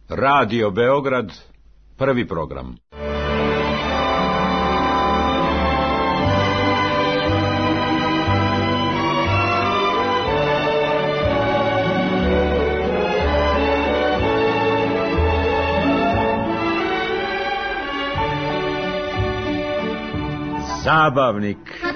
Radio Beograd, prvi program. Zabavnik.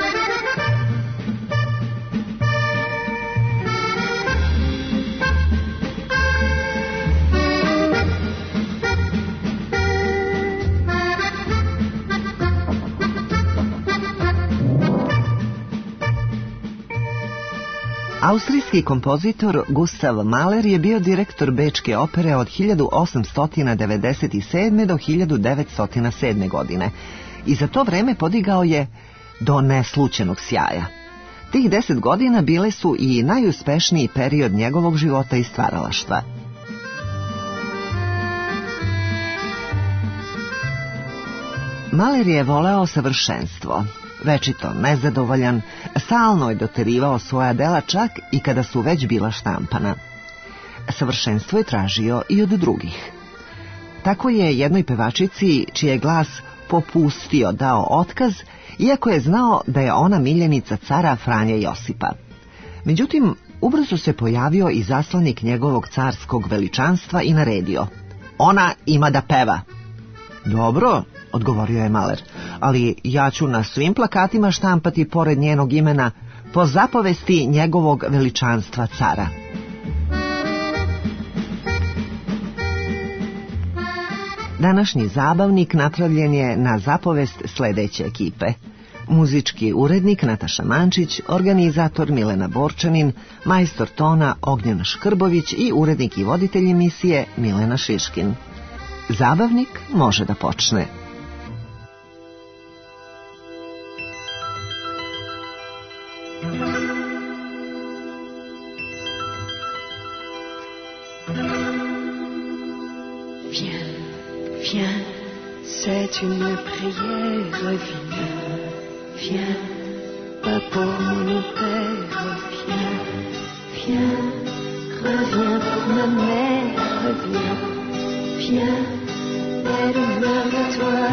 Austrijski kompozitor Gustav Mahler je bio direktor Bečke opere od 1897. do 1907. godine i za to vreme podigao je do neslućenog sjaja. Tih 10 godina bile su i najuspešniji period njegovog života i stvaralaštva. Mahler je voleo savršenstvo. Večito nezadovoljan, stalno je doterivao svoja dela čak i kada su već bila štampana. Savršenstvo je tražio i od drugih. Tako je jednoj pevačici, čiji je glas popustio, dao otkaz, iako je znao da je ona miljenica cara Franje Josipa. Međutim, ubrzo se pojavio i zaslanik njegovog carskog veličanstva i naredio: "Ona ima da peva." "Dobro," odgovorio je Mahler, "ali ja ću na svim plakatima štampati pored njenog imena po zapovesti njegovog veličanstva cara." Današnji zabavnik napravljen je na zapovest sledeće ekipe: muzički urednik Nataša Mančić, organizator Milena Borčanin, majstor tona Ognjen Škrbović i urednik i voditelj emisije Milena Šiškin. Zabavnik može da počne. Viens, c'est une prière, viens, papa, mon père, viens, reviens pour ma mère, viens, elle meurt de toi,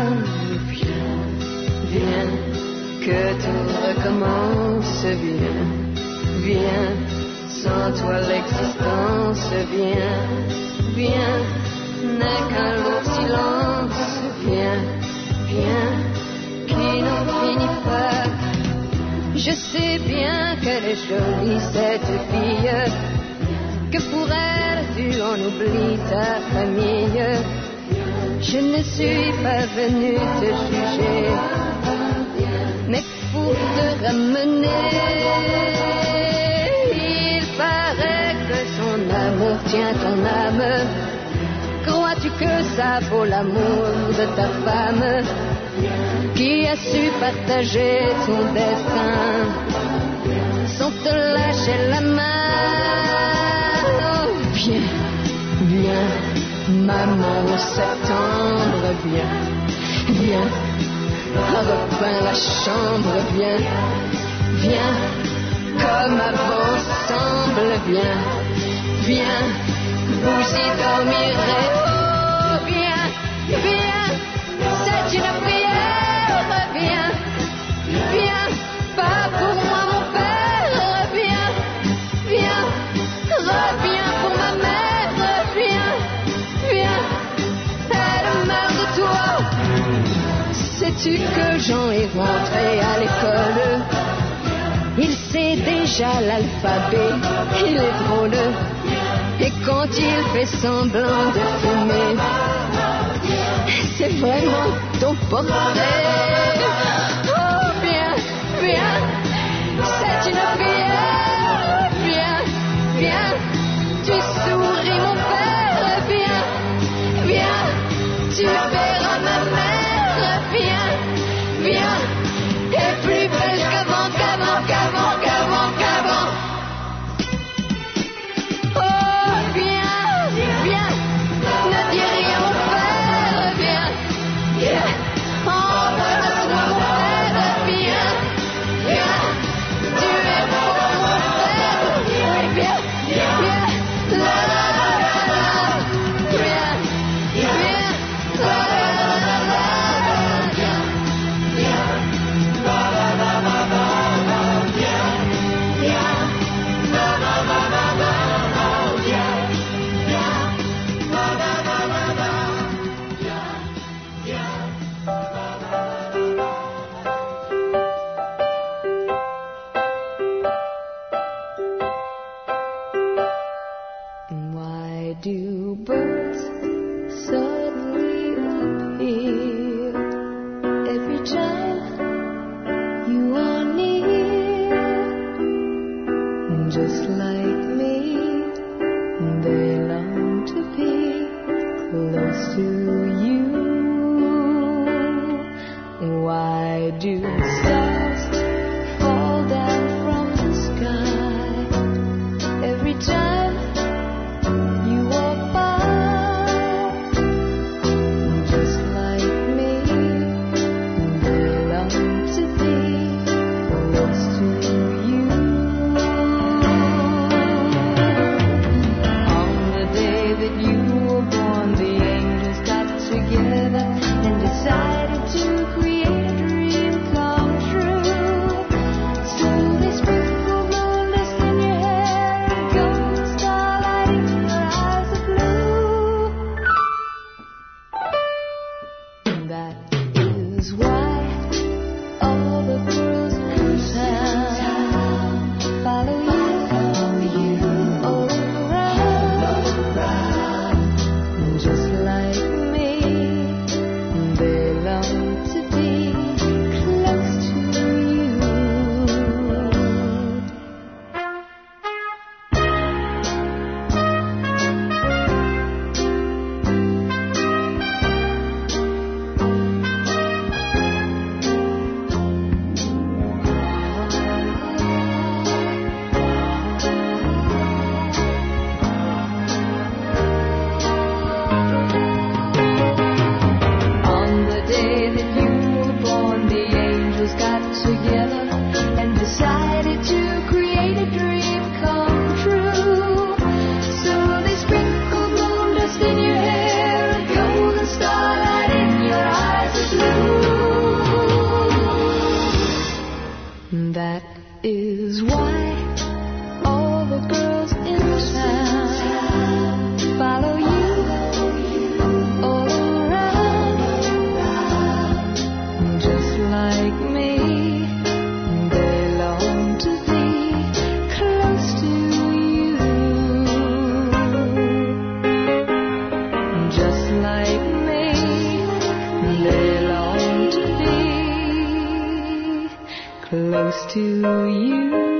viens, que tout recommence, viens, sans toi l'existence, viens, n'est qu'un lourd silence, viens, qui n'en finit pas. Je sais bien qu'elle est jolie, cette fille, que pour elle tu en oublies ta famille. Je ne suis pas venue te juger, mais pour te ramener. Il paraît que son amour tient ton âme. Crois-tu que ça vaut l'amour de ta femme qui a su partager son destin sans te lâcher la main? Oh, viens, maman au septembre, viens, repeins la chambre, viens, comme avant ensemble, viens, vous y dormirez. Oh, viens, c'est une prière, viens, pas pour moi mon père, viens, reviens pour ma mère, viens, elle meurt de toi. Sais-tu que Jean est rentré à l'école? Il sait déjà l'alphabet, il est drôle. Et quand il fait semblant de fumer, c'est vraiment ton portrait. Oh, viens, c'est une prière, viens, tu souris mon père, viens, tu verras ma mère, viens, et plus belle qu'avant. close to you. Why do stars fall down from the sky every time you walk by? Just like me, they long to be close to you. On the day that you were born, the angels got together and decided to create a dream come true. So they sprinkled moon dust in your hair and golden starlight in your eyes of blue. That is why all the girls in town follow you all around. Just like me, they long to be close to you. On the day that you were born, the angels got together and decided to create a dream come true. So they sprinkled moon dust in your hair and golden starlight in your eyes of blue. That is why all the girls in town follow you all around. Just like me, they long to be close to you. Just like me, they long to be close to you.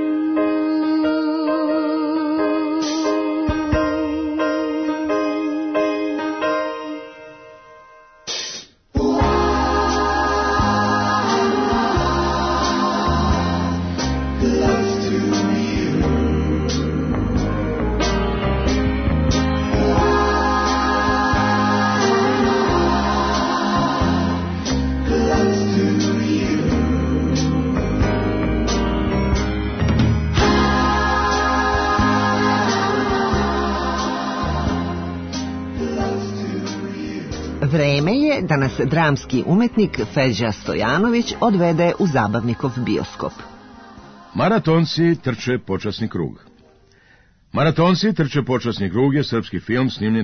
Vreme je da nas dramski umetnik Feđa Stojanović odvede u zabavnikov bioskop. Maratonci trče počasni krug. Maratonci trče počasni krug je srpski film snimljen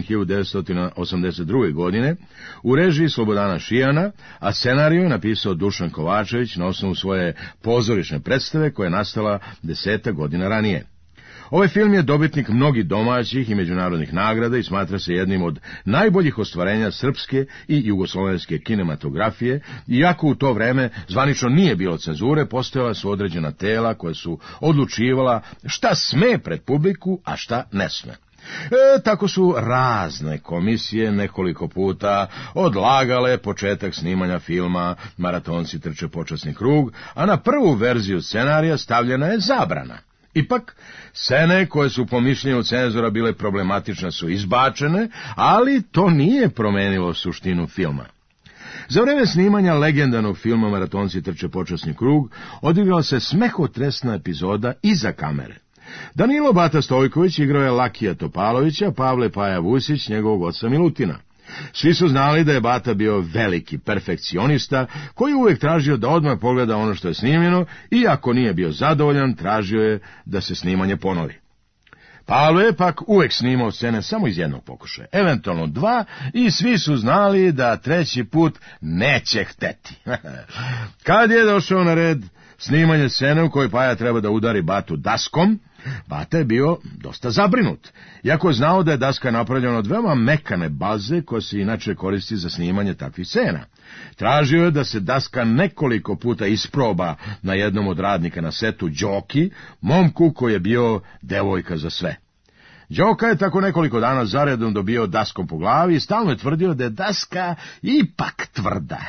1982. godine u režiji Slobodana Šijana, a scenariju je napisao Dušan Kovačević na osnovu svoje pozorišne predstave koja je nastala 10 godina ranije. Ovaj film je dobitnik mnogih domaćih i međunarodnih nagrada i smatra se jednim od najboljih ostvarenja srpske i jugoslovenske kinematografije, iako u to vreme zvanično nije bilo cenzure, postojala su određena tela koja su odlučivala šta sme pred publiku, a šta ne sme. Tako su razne komisije nekoliko puta odlagale početak snimanja filma Maratonci trče počasni krug, a na prvu verziju scenarija stavljena je zabrana. Ipak, scene koje su po mišljenju cenzora bile problematične su izbačene, ali to nije promenilo suštinu filma. Za vreme snimanja legendarnog filma Maratonci trče počasni krug odigrala se smehotresna epizoda iza kamere. Danilo Bata Stojković igrao je Lakija Topalovića, Pavle Paja Vusić njegovog oca Milutina. Svi su znali da je Bata bio veliki perfekcionista koji uvijek tražio da odmah pogleda ono što je snimljeno i ako nije bio zadovoljan, tražio je da se snimanje ponovi. Pavle je pak uvijek snimao scene samo iz jednog pokušaja, eventualno dva, i svi su znali da treći put neće hteti. Kad je došao na red snimanje scene u kojoj Paja treba da udari Batu daskom, Bata je bio dosta zabrinut, iako je znao da je daska napravljena od veoma mekane baze koja se inače koristi za snimanje takvih scena. Tražio je da se daska nekoliko puta isproba na jednom od radnika na setu, Đoki, momku koji je bio devojka za sve. Đoka je tako nekoliko dana zaredom dobio daskom po glavi i stalno je tvrdio da je daska ipak tvrda.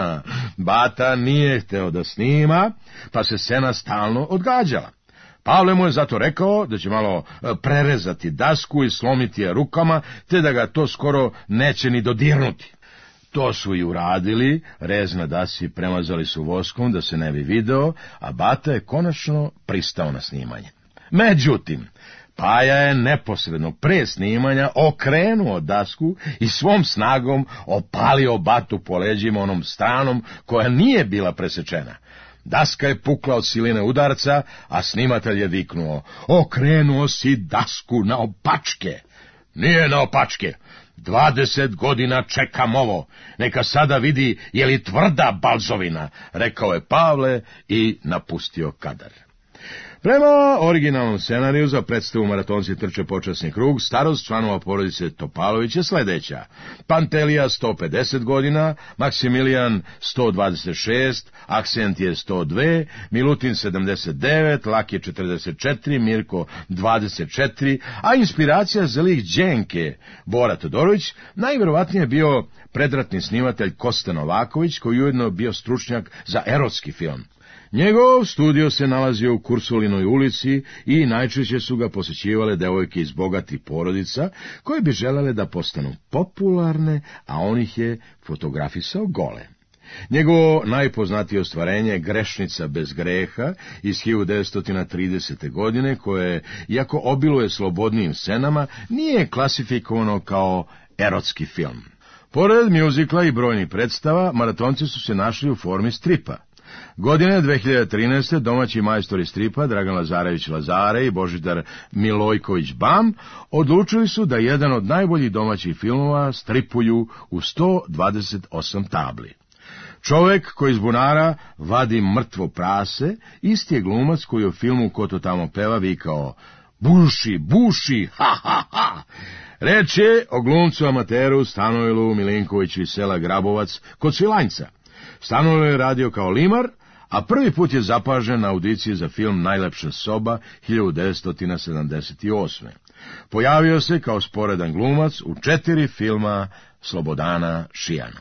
Bata nije hteo da snima, pa se scena stalno odgađala. Pavle mu je zato rekao da će malo prerezati dasku i slomiti je rukama, te da ga to skoro neće ni dodirnuti. To su i uradili, rez na dasi premazali su voskom da se ne bi video, a Bata je konačno pristao na snimanje. Međutim, Paja je neposredno pre snimanja okrenuo dasku i svom snagom opalio Batu po leđima onom stranom koja nije bila presečena. Daska je pukla od siline udarca, a snimatelj je viknuo: okrenuo si dasku na opačke. Nije na opačke. 20 godina čekam ovo, neka sada vidi je li tvrda balzovina, rekao je Pavle i napustio kadar. Prema originalnom scenariju za predstavu Maratonci trče počasni krug, starost članova porodice Topalović je sledeća: Pantelija 150 godina, Maksimilijan 126, Aksent je 102, Milutin 79, Laki 44, Mirko 24, a inspiracija za lik Đenke, Bora Todorović, najverovatnije je bio predratni snimatelj Kosta Novaković, koji ujedno bio stručnjak za erotski film. Njegov studio se nalazio u Kursulinoj ulici i najčešće su ga posećivale devojke iz bogatih porodica koje bi želele da postanu popularne, a on ih je fotografisao gole. Njegovo najpoznatije ostvarenje, Grešnica bez greha, iz 1930. godine, koje, iako obiluje slobodnim scenama, nije klasifikovano kao erotski film. Pored mjuzikla i brojnih predstava, Maratonci su se našli u formi stripa. Godine 2013. domaći majstori stripa Dragan Lazarević Lazare i Božidar Milojković Bam odlučili su da jedan od najboljih domaćih filmova stripuju u 128 tabli. Čovek koji iz bunara vadi mrtvo prase, isti je glumac koji u filmu Ko to tamo peva vikao: buši, buši, ha, ha, ha. Reč je o glumcu amateru Stanovilu Milinkoviću iz sela Grabovac kod Svilanjca. Stanovilu je radio kao limar, a prvi put je zapažen na audiciji za film Najlepša soba 1978. Pojavio se kao sporedan glumac u 4 filma Slobodana Šijana.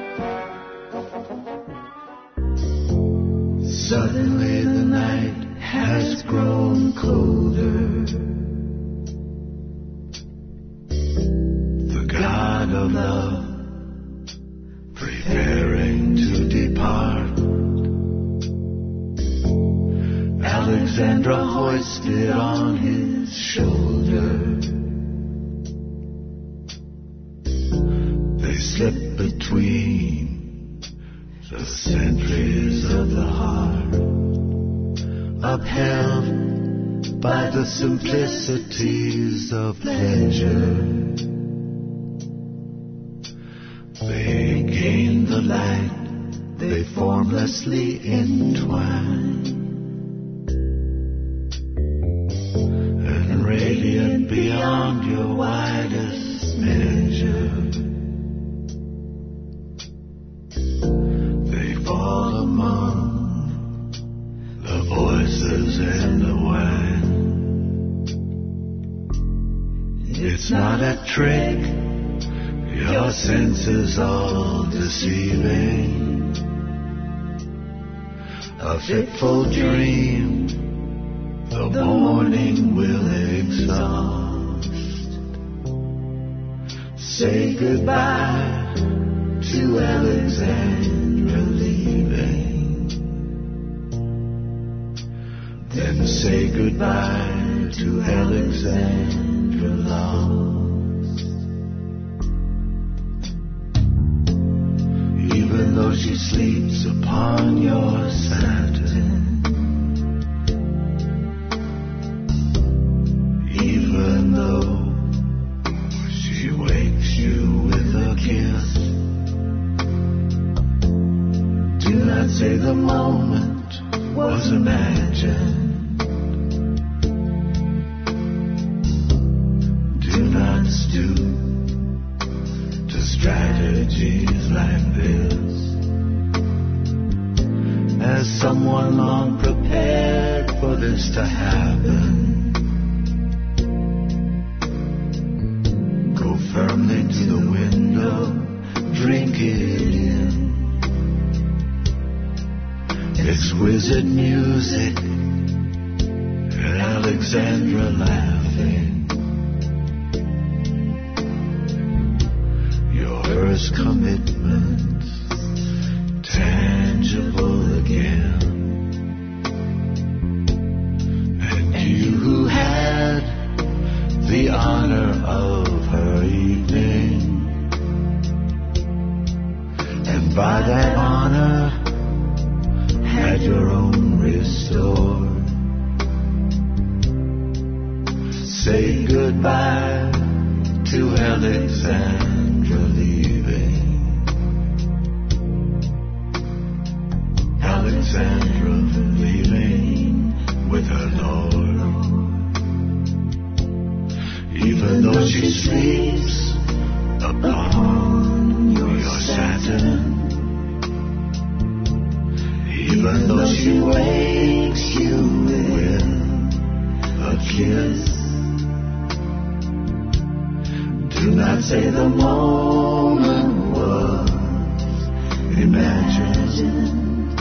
Suddenly the night has grown colder. The God of love preparing to depart. Alexandra hoisted on his shoulder. They slip between the centuries of the heart, upheld by the simplicities of pleasure. They gain the light, they formlessly entwine, and radiant beyond your widest measure. They fall among the voices and the wine. It's not a trick, your senses all deceiving, a fitful dream, the morning will exhaust. Say goodbye to Alexandra leaving, then say goodbye to Alexandra lost. Even though she sleeps upon your satin, even though she wakes you with a kiss, do not say the moment was imagined. Do not stoop to strategies like this, as someone long prepared for this to happen. Go firmly to the window, drink it in. Exquisite music, Alexandra laughing. First commitment, tangible again. And you who had the honor of her evening, and by that honor had your own restored, say goodbye to Alexandra leaving. Alexandra leaving with her Lord. Even though she sleeps upon your satin, even though she wakes you with a kiss, do not say the moment was imagined.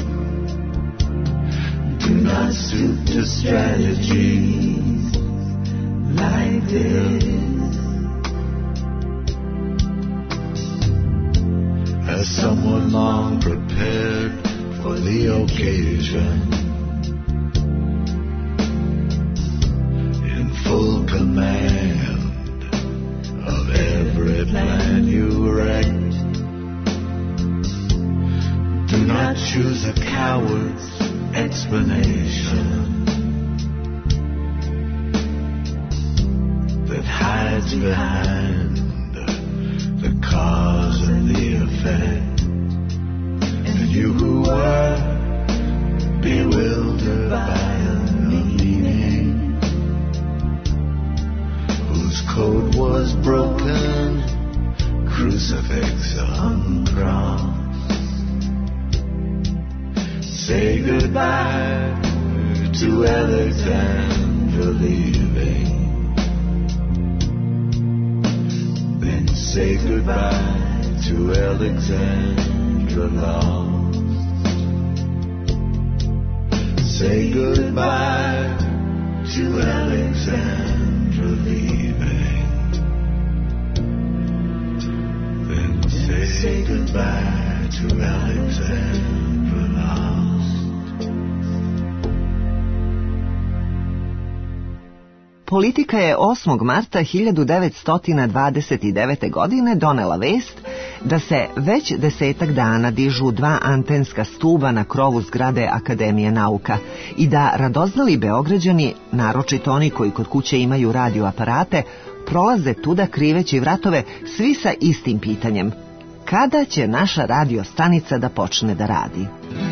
Do not stoop to strategies like this, as someone long prepared for the occasion, in full command of every plan you wrecked. Do not choose a coward's explanation that hides behind the cause and the effect. And you who were bewildered by a meaning whose code was broken, crucifix uncrossed, say goodbye to Alexandra leaving, then say goodbye to Alexandra lost. say goodbye to Alexandra leaving. Then say goodbye to Alexandra lost. Politika je 8. marta 1929. godine donela vest da se već 10 dana dižu 2 antenska stuba na krovu zgrade Akademije nauka i da radoznali Beograđani, naročito oni koji kod kuće imaju radioaparate, prolaze tuda kriveći vratove svi sa istim pitanjem: kada će naša radio stanica da počne da radi?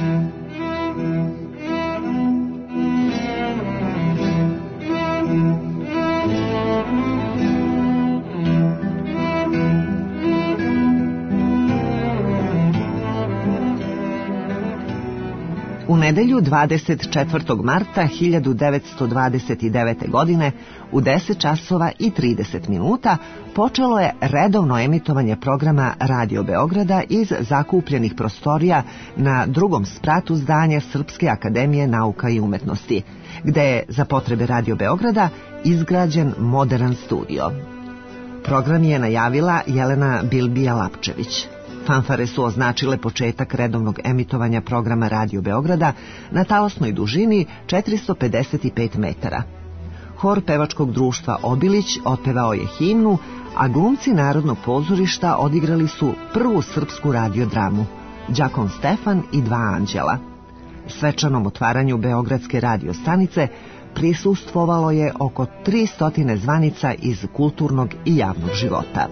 U nedelju 24. marta 1929. godine u 10 časova i 30 minuta počelo je redovno emitovanje programa Radio Beograda iz zakupljenih prostorija na drugom spratu zdanja Srpske akademije nauka i umetnosti, gde je za potrebe Radio Beograda izgrađen moderan studio. Program je najavila Jelena Bilbija-Lapčević. Fanfare su označile početak redovnog emitovanja programa Radio Beograda na talasnoj dužini 455 metara. Hor pevačkog društva Obilić otpevao je himnu, a glumci Narodnog pozorišta odigrali su prvu srpsku radiodramu Đakon Stefan i 2 anđela. Svečanom otvaranju Beogradske radio stanice prisustvovalo je oko 300 zvanica iz kulturnog i javnog života.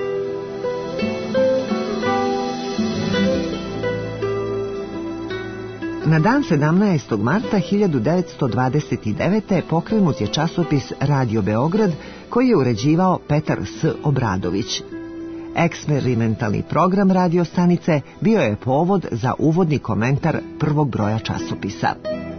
Na dan 17. marta 1929. pokrenut je časopis Radio Beograd koji je uređivao Petar S. Obradović. Eksperimentalni program radio stanice bio je povod za uvodni komentar prvog broja časopisa.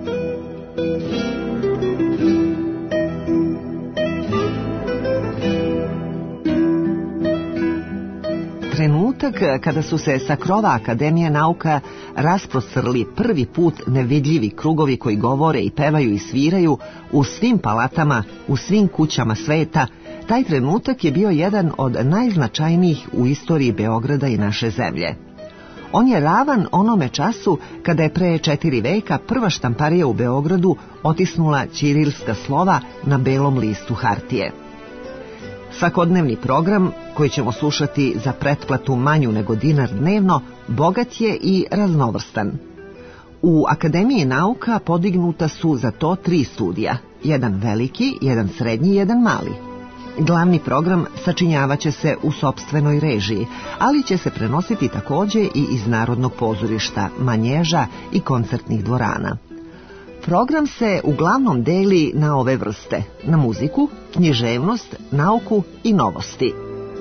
Trenutak kada su se sa krova Akademije nauka rasprostrli prvi put nevidljivi krugovi koji govore i pevaju i sviraju u svim palatama, u svim kućama sveta, taj trenutak je bio jedan od najznačajnijih u istoriji Beograda i naše zemlje. On je ravan onome času kada je pre 4 veka prva štamparija u Beogradu otisnula ćirilska slova na belom listu hartije. Svakodnevni program, koji ćemo slušati za pretplatu manju nego dinar dnevno, bogat je i raznovrstan. U Akademiji nauka podignuta su za to 3 studija, jedan veliki, jedan srednji i jedan mali. Glavni program sačinjavaće se u sopstvenoj režiji, ali će se prenositi također i iz Narodnog pozorišta, manježa i koncertnih dvorana. Program se uglavnom deli na ove vrste: na muziku, književnost, nauku i novosti.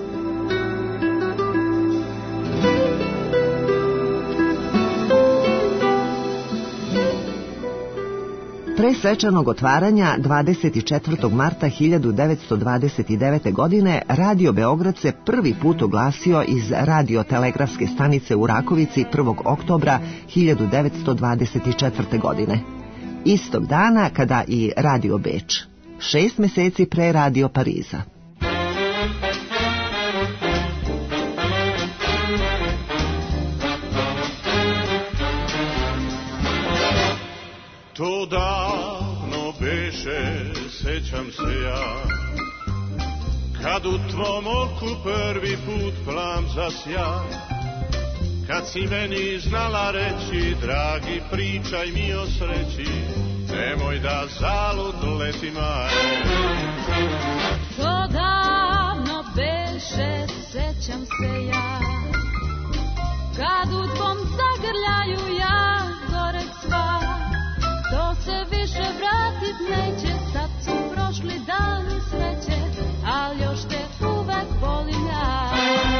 Pre svečanog otvaranja 24. marta 1929. godine Radio Beograd se prvi put oglasio iz radiotelegrafske stanice u Rakovici 1. oktobra 1924. godine. Istog dana kada i Radio Beč, 6 meseci pre Radio Pariza. To davno beše, sećam se ja, kad u tvom oku prvi put plam zasja, kad si meni znala reći: dragi, pričaj mi o sreći, nemoj da zalud letim aj. To davno beše, sećam se ja, kad u tvom zagrljaju ja gorek sva. To se više vratit neće, sad su prošli dani sreće, al još te uvek volim ja.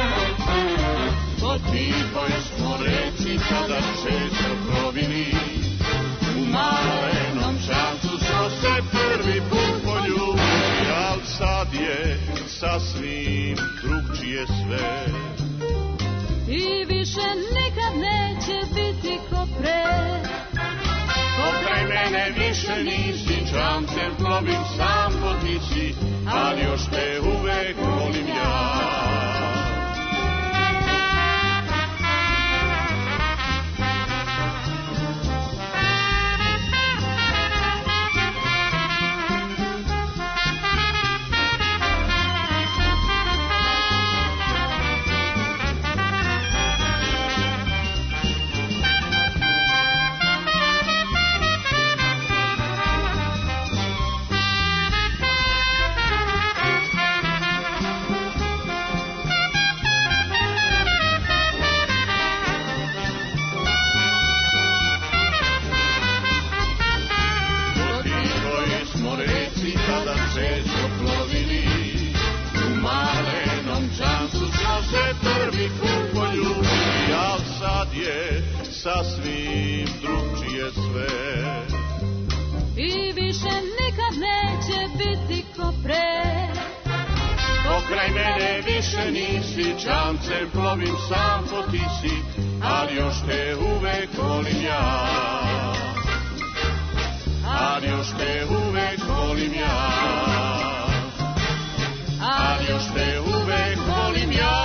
Po tihoj smo reći kada često provili, u malenom času smo se prvi put poljubili, al sad je sasvim drugčije sve. I više nikad neće biti ko pre. Pokraj mene čamcem plovim sam po Tisi, ali još te uvek volim ja. Sasvim drugčije sve. I više nikad neće biti ko pre. Pokraj mene više nisi, čamcem plovim sam po Tisi, ali još te uvek volim ja. Ali još te uvek volim ja. Ali još te uvek volim ja.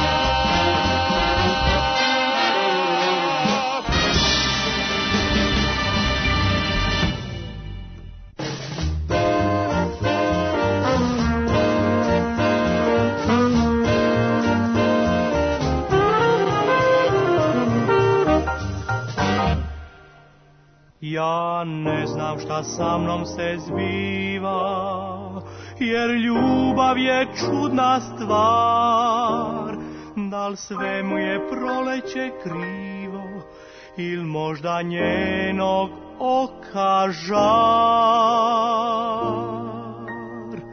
Ja ne znam šta sa mnom se zbiva, jer ljubav je čudna stvar. Da li sve mu je proleće krivo, ili možda njenog oka žar?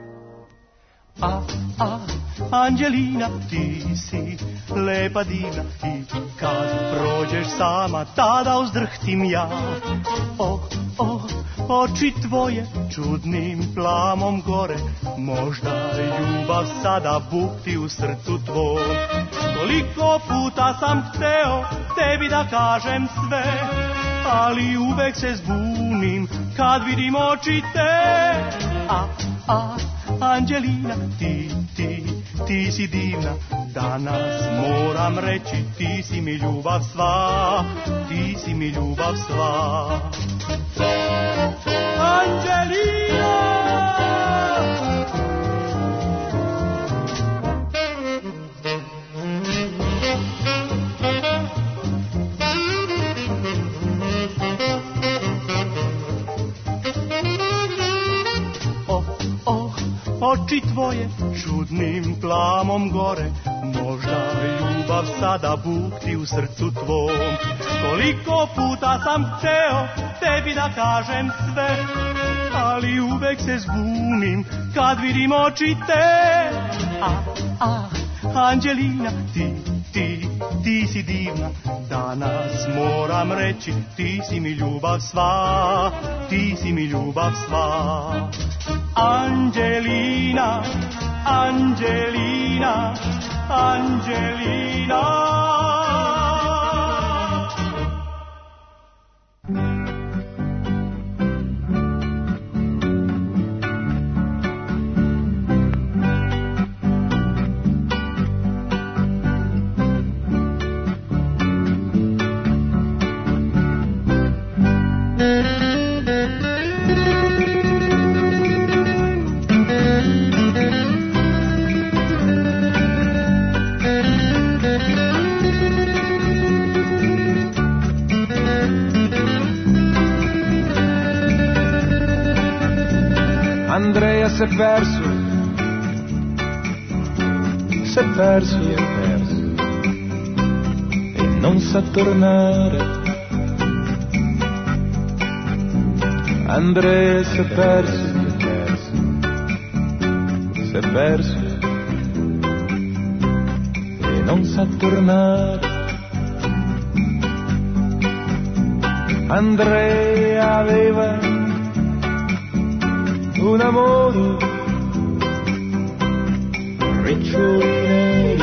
Anđelina, ti si lepa divna i kad prođeš sama, tada uzdrhtim ja. Oči tvoje čudnim plamom gore, možda ljubav sada bukti u srcu tvom. Koliko puta sam hteo tebi da kažem sve, ali uvek se zbunim kad vidim oči te. Anđelina, ti si divna, danas moram reći, ti si mi ljubav sva, ti si mi ljubav sva. Anđelina! Oči tvoje čudnim plamom gore, možda ljubav sada bukti u srcu tvom. Koliko puta sam hteo tebi da kažem sve, ali uvek se zbunim kad vidim oči te. Anđelina, ti si divna, danas moram reći, ti si mi ljubav sva, ti si mi ljubav sva. Anđelina, Anđelina, Anđelina. Andrea si è perso e non sa tornare. Andrea si è perso e non sa tornare. Andrea aveva un amore, riccioli neri.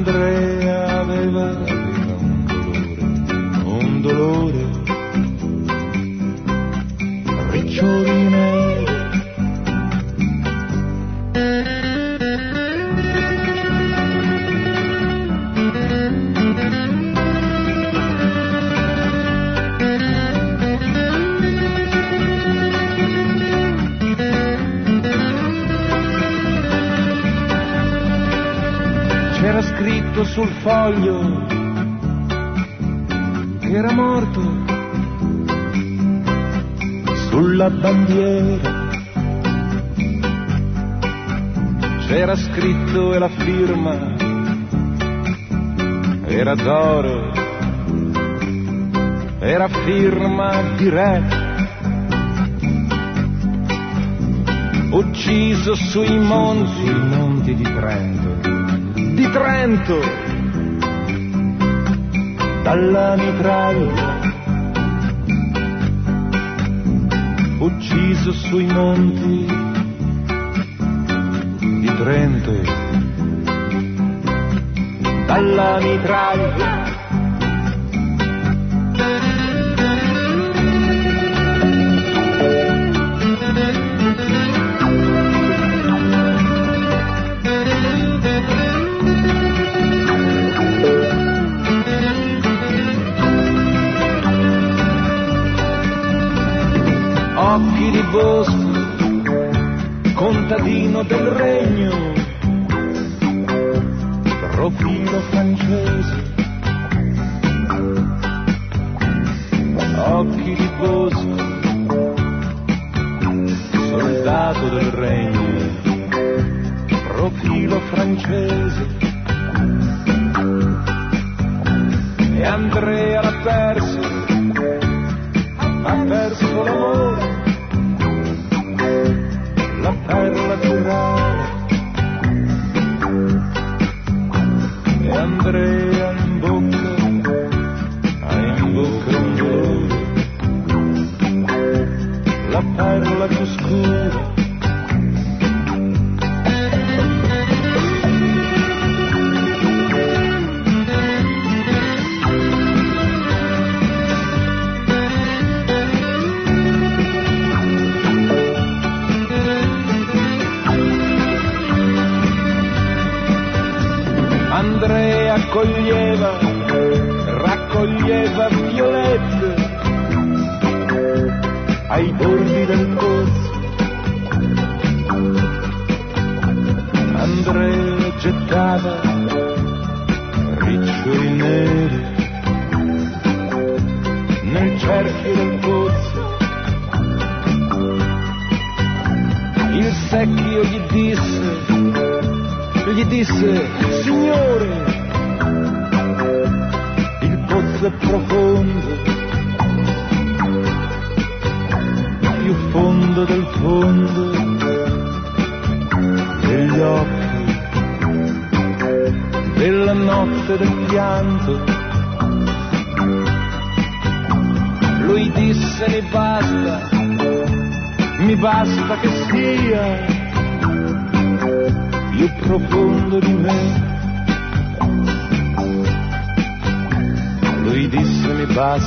Andrea aveva un dolore scritto sul foglio che era morto. Sulla bandiera c'era scritto e la firma era d'oro, era firma di re, ucciso sui monti di Trento, dalla mitraglia, ucciso sui monti di Trento, dalla mitraglia. Occhi di bosco, contadino del regno, profilo francese. Occhi di bosco, soldato del regno, profilo francese. E Andrea l'ha perso, ha perso l'amore, la perla più rara. E Andrea in bocca, ha in bocca un dolore, la perla più scura. Andrea raccoglieva violette ai bordi del pozzo. Andrea gettava riccioli neri nel cerchio del pozzo. Il secchio gli disse, signore, il pozzo è profondo, più fondo del fondo degli occhi, della notte del pianto. Lui disse, mi basta che sia più profondo di me. Lui disse, mi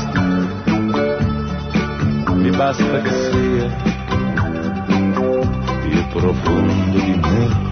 basta che sia più profondo di me.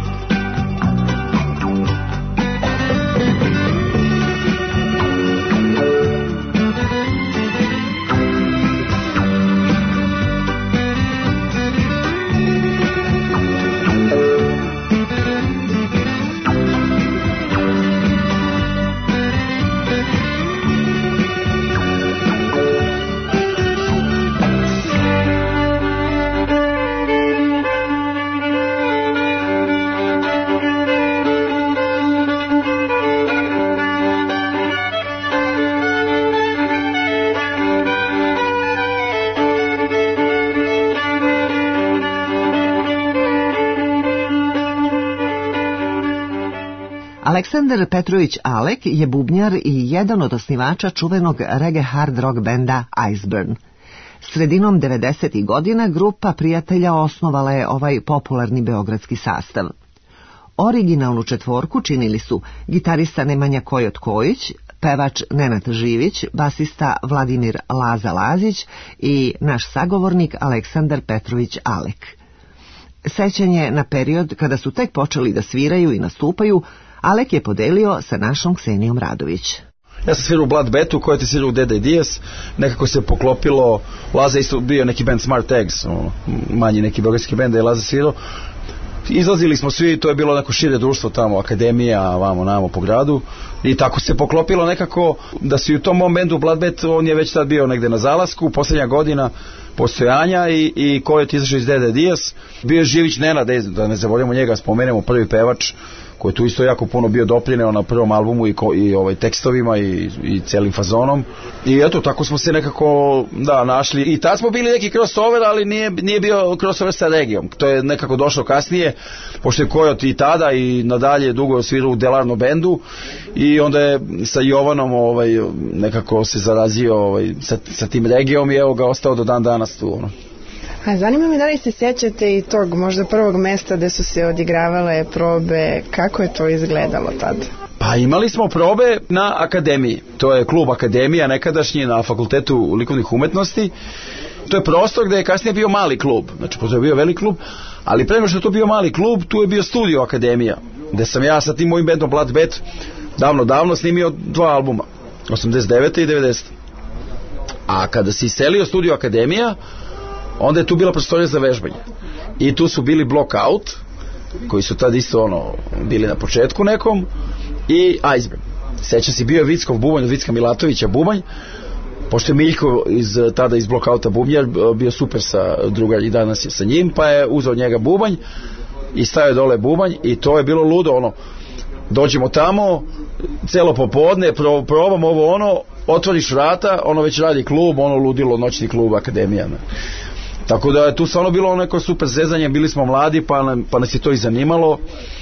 Aleksandar Petrović Alek je bubnjar i jedan od osnivača čuvenog reggae hard rock benda Iceburn. Sredinom 90. godina grupa prijatelja osnovala je ovaj popularni beogradski sastav. Originalnu četvorku činili su gitarista Nemanja Kojot Kojić, pevač Nenad Živić, basista Vladimir Laza Lazić i naš sagovornik Aleksandar Petrović Alek. Sećanje na period kada su tek počeli da sviraju i nastupaju Alek je podelio sa našom Ksenijom Radović. Ja sam svirao u Blood Betu, koja ti svirao u Deda i Diaz, nekako se poklopilo, Laza isto bio neki band Smart Eggs, manji neki beogradski band da je Laza svirao. izlazili smo svi, to je bilo neko šire društvo tamo, akademija, vamo namo po gradu, i tako se poklopilo nekako da si u tom mom bendu Bloodbath, on je već tad bio negde na zalasku, posljednja godina postojanja, i ko je izašao iz Dede Dias, bio je Živić Nenad, da ne zaboravimo njega, spomenemo, prvi pevač koji je tu isto jako puno bio doprineo na prvom albumu i tekstovima i celim fazonom. I eto, tako smo se nekako našli. I tad smo bili neki crossover, ali nije bio crossover sa regijom. To je nekako došlo kasnije, pošto je Kojot i tada i nadalje dugo svirao u Delarno bendu, i onda je sa Jovanom nekako se zarazio sa tim regijom, i evo ga ostao do dan danas tu. A zanima me da li se sjećate i tog možda prvog mesta gde su se odigravale probe, kako je to izgledalo tad? Pa imali smo probe na akademiji, to je klub Akademija nekadašnji na Fakultetu likovnih umetnosti. To je prostor gde je kasnije bio mali klub, znači to je bio velik klub, ali pre nego što je to bio mali klub, tu je bio studio Akademija, gde sam ja sa tim mojim bendom Bloodbath davno snimio 2 albuma, 89. i 90. A kada se iselio studio Akademija, onda je tu bila prostorija za vežbanje. I tu su bili Blockout, koji su tad isto bili na početku nekom, i Iceberg. Sećam se, bio je Vickov bubanj, od Vicka Milatovića bubanj, pošto je Miljko tada iz Blockouta bubnjar, bio super sa drugar i danas je sa njim, pa je uzeo njega bubanj i stavio dole bubanj, i to je bilo ludo, dođemo tamo, celo popodne, probamo otvoriš vrata, već radi klub, ludilo, noćni klub Akademija. Tako da je tu stvarno bilo neko super zezanje, bili smo mladi, pa nas je to i zanimalo,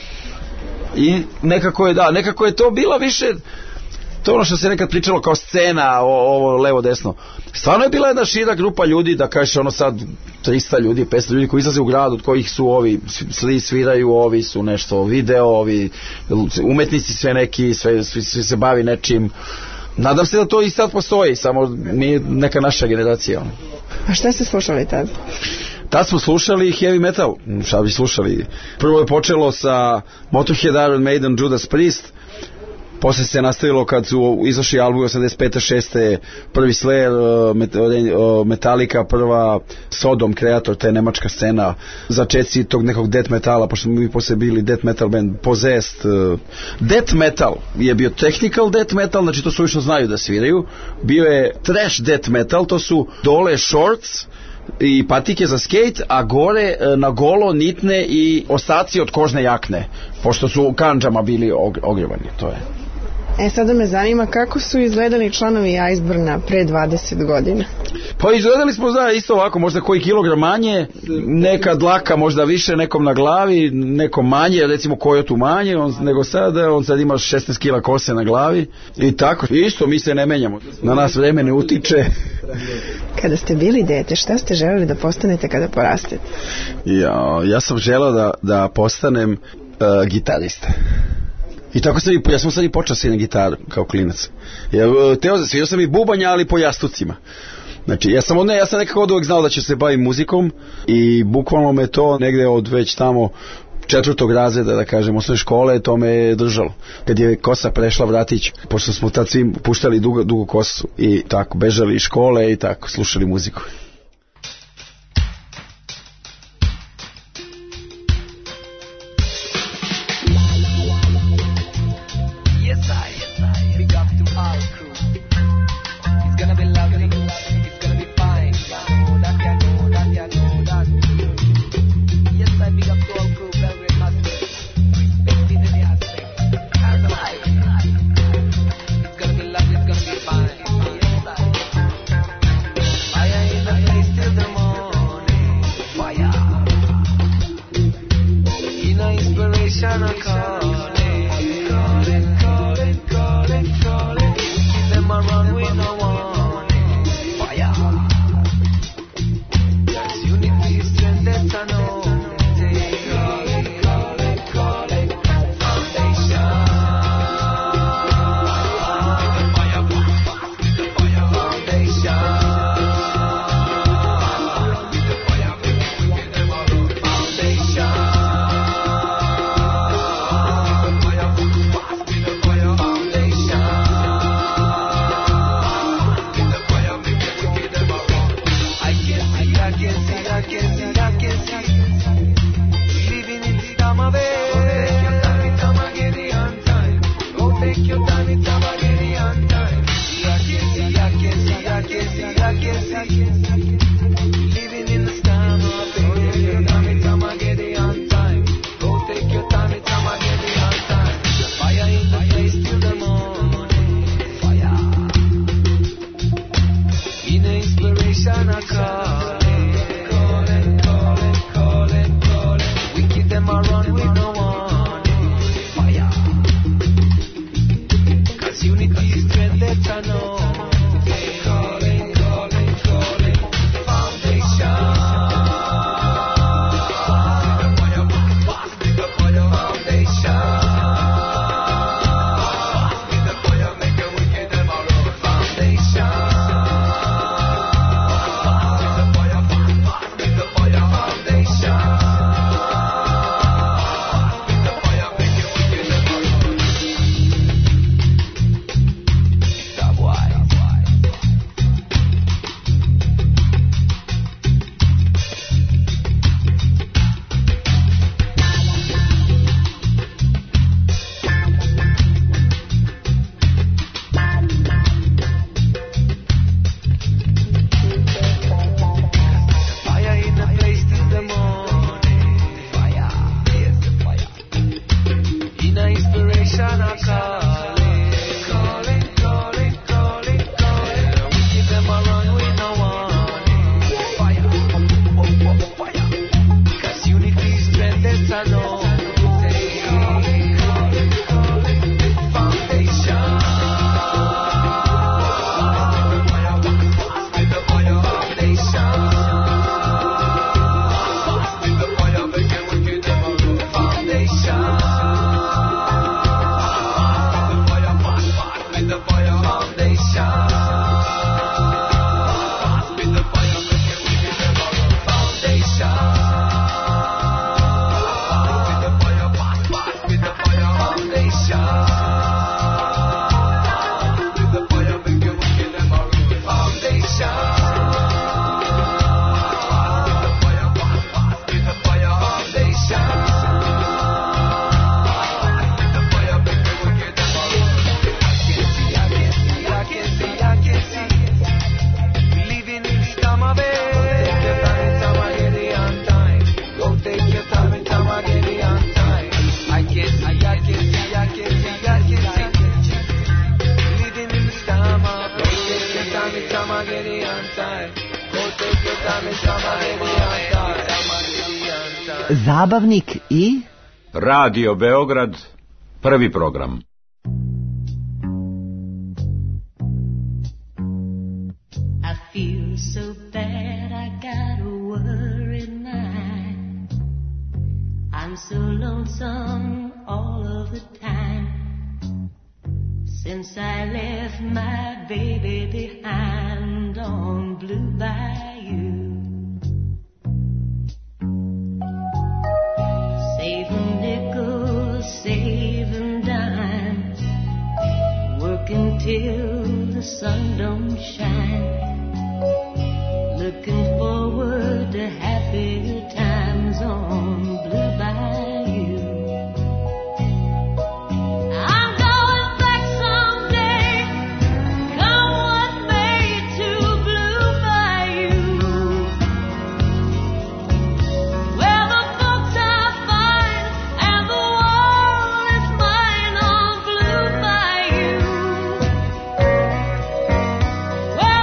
i nekako je to bila više, to ono što se nekad pričalo kao scena, ovo levo desno, stvarno je bila jedna šira grupa ljudi, da kažeš sad 300 ljudi, 500 ljudi koji izlaze u grad, od kojih su ovi sviraju, ovi su nešto video, ovi umetnici sve neki, svi se bavi nečim. Nadam se da to i sad postoji, samo nije neka naša generacija. A šta ste slušali tad? Tad smo slušali heavy metal. Šta bi slušali? Prvo je počelo sa Motorhead, Iron Maiden, Judas Priest. Posle se nastavilo kad su izašli albumi 85. 6. prvi Slayer, Metallica, prva Sodom, Kreator, te nemačka scena, začetci tog nekog death metala, pošto mi posle bili death metal band, Possessed. Death metal je bio technical death metal, znači to su ovi što znaju da sviraju. Bio je trash death metal, to su dole shorts i patike za skate, a gore na golo nitne i ostaci od kožne jakne, pošto su kandžama bili ogrijevani, to je. Sada me zanima kako su izgledali članovi Iceburna pre 20 godina. Pa izgledali smo isto ovako, možda koji kilogram manje, neka dlaka možda više nekom na glavi, nekom manje, recimo Kojotu manje nego sada, on sad ima 16 kila kose na glavi i tako, isto mi se ne menjamo, na nas vreme ne utiče. Kada ste bili dete, šta ste želeli da postanete kada porastete? Ja sam želeo da postanem gitarista. I tako ja sam sad i počeo na gitaru kao klinac. Svirao sam i bubanja, ali po jastucima. Znači, ja sam nekako od uvek znao da ću se baviti muzikom, i bukvalno me to negde od već tamo 4. razreda, da kažem, osnovne škole, to me je držalo. Kad je kosa prešla vratić, pošto smo tad svi puštali dugu kosu i tako, bežali iz škole i tako, slušali muziku. run with no warning. Fire. 'Cause unity is strength, that's I know. Calling, calling, calling. Foundation. Zabavnik i Radio Beograd, prvi program. I feel so bad, I got a worried mind. I'm so lonesome all of the time. Since I left my baby behind on Blue Bayou. Saving nickels, saving dimes, working till the sun don't shine, looking forward to happier times on Blue Bayou. I'm going back someday, come what may, to Blue Bayou, where the folks are fine and the world is mine on Blue Bayou, where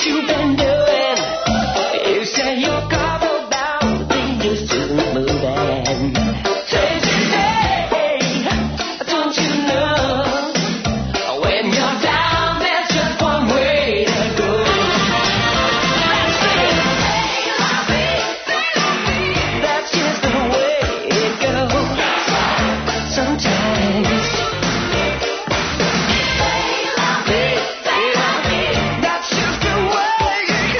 you been doing? You say you're gobbled down, but you just isn't moving. Don't you know? When you're down, there's just one way to go. That's just the way it goes. Sometimes. That's just the way it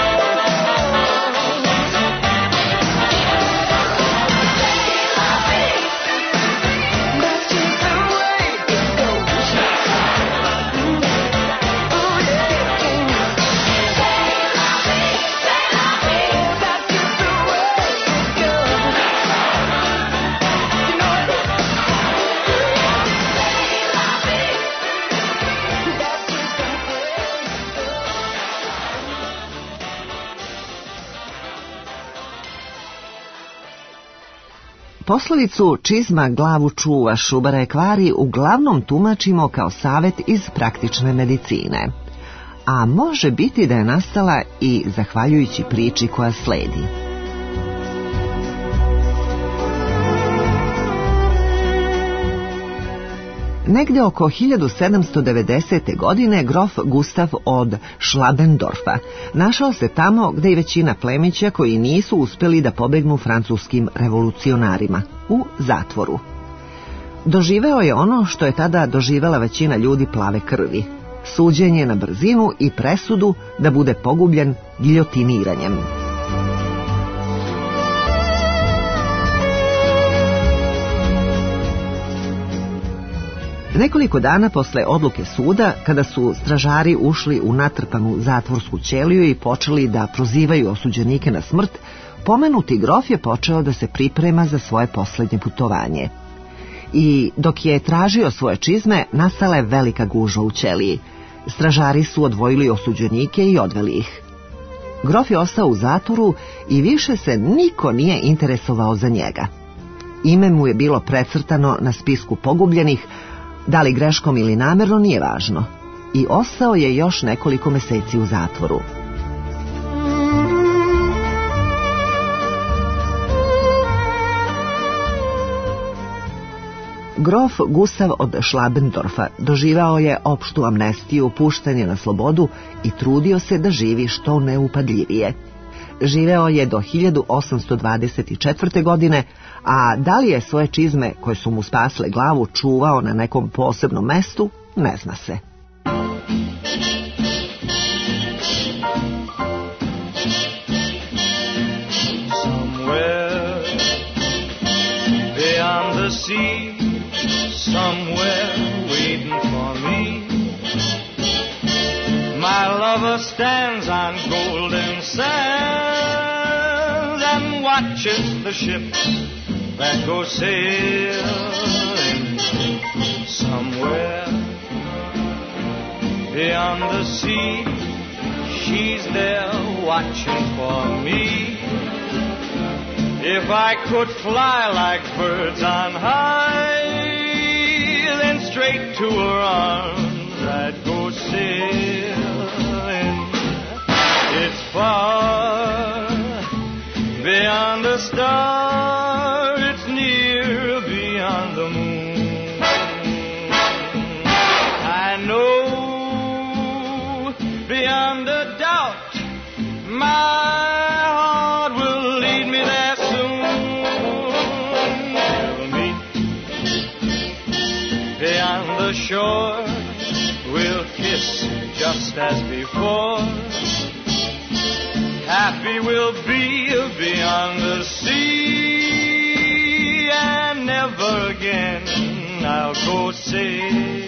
Poslovicu čizma glavu čuva, šubara je kvari uglavnom tumačimo kao savjet iz praktične medicine. A može biti da je nastala i zahvaljujući priči koja sledi. Negde oko 1790. godine grof Gustav od Schlabendorfa našao se tamo gde i većina plemića koji nisu uspjeli da pobegnu francuskim revolucionarima, u zatvoru. Doživeo je ono što je tada doživela većina ljudi plave krvi, suđenje na brzinu i presudu da bude pogubljen giljotiniranjem. Nekoliko dana posle odluke suda, kada su stražari ušli u natrpanu zatvorsku ćeliju i počeli da prozivaju osuđenike na smrt, pomenuti grof je počeo da se priprema za svoje posljednje putovanje. I dok je tražio svoje čizme, nastala je velika gužva u ćeliji. Stražari su odvojili osuđenike i odveli ih. Grof je ostao u zatvoru i više se niko nije interesovao za njega. Ime mu je bilo precrtano na spisku pogubljenih, da li greškom ili namjerno nije važno, i ostao je još nekoliko meseci u zatvoru. Grof Gustav od Schlabendorfa doživao je opštu amnestiju, puštanje na slobodu i trudio se da živi što neupadljivije. Živeo je do 1824. godine, a da li je svoje čizme koje su mu spasle glavu čuvao na nekom posebnom mestu, ne zna se. Somewhere beyond the sea, somewhere waiting for me, my lover stands on golden sands and watches the ships that go sailing. Somewhere beyond the sea, she's there watching for me. If I could fly like birds on high, then straight to her arms I'd go sailing. It's far beyond the star, it's near beyond the moon. I know beyond a doubt my heart will lead me there soon. We'll meet beyond the shore, we'll kiss just as before. Happy we'll be beyond the sea, and never again I'll go sailing.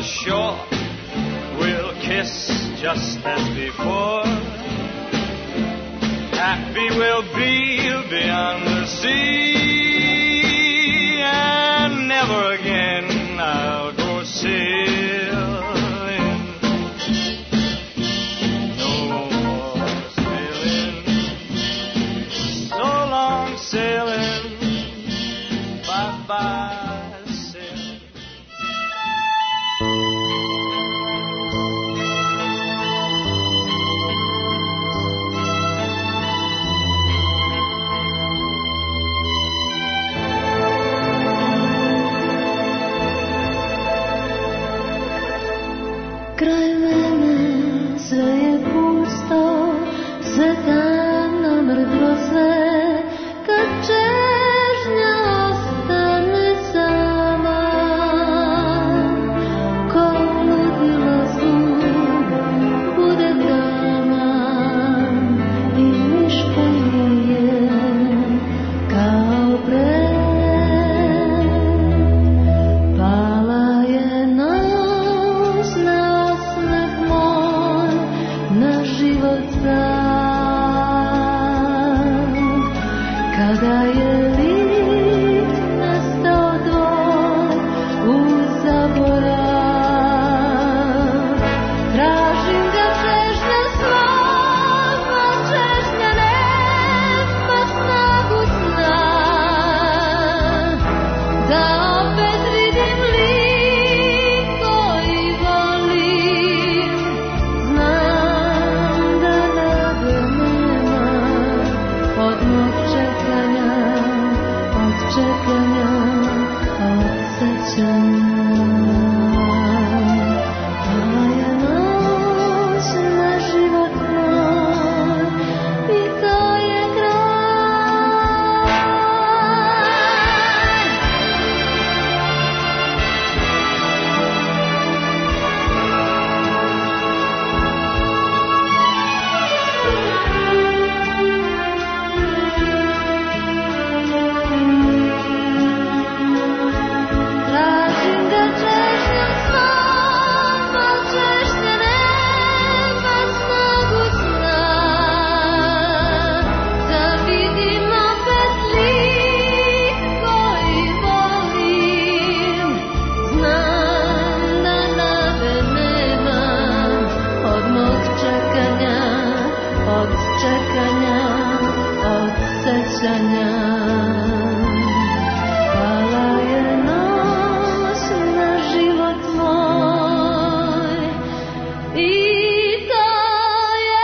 shore. We'll kiss just as before. Happy we'll be beyond the sea, and never again I'll go sailing. No more sailing. So long sailing. Bye-bye. Kraj mene sve je pusto, sve tamno mrtvo sve, kad čežnja ostane sama. Ko ludilo zvuk bude taman i ništenije kao pre. Pala je noć na osmeh moj, na život sam. Kada je lik nastao tvoj u zaborav, tražim ga čežnja sva, pa čežnja nema snagu sna, da opet vidim lik koji volim. Znam da nade nema od mog čekanja, od čekanja, od sećanja. Pala je noć na život moj i to je kraj. Tražim ga čežnja sva, pa čežnja nema snagu sna, da vidim opet lik koji volim. Znam da nade nema od mog čekanja, od čekanja, od sećanja. Pala je noć na život moj i to je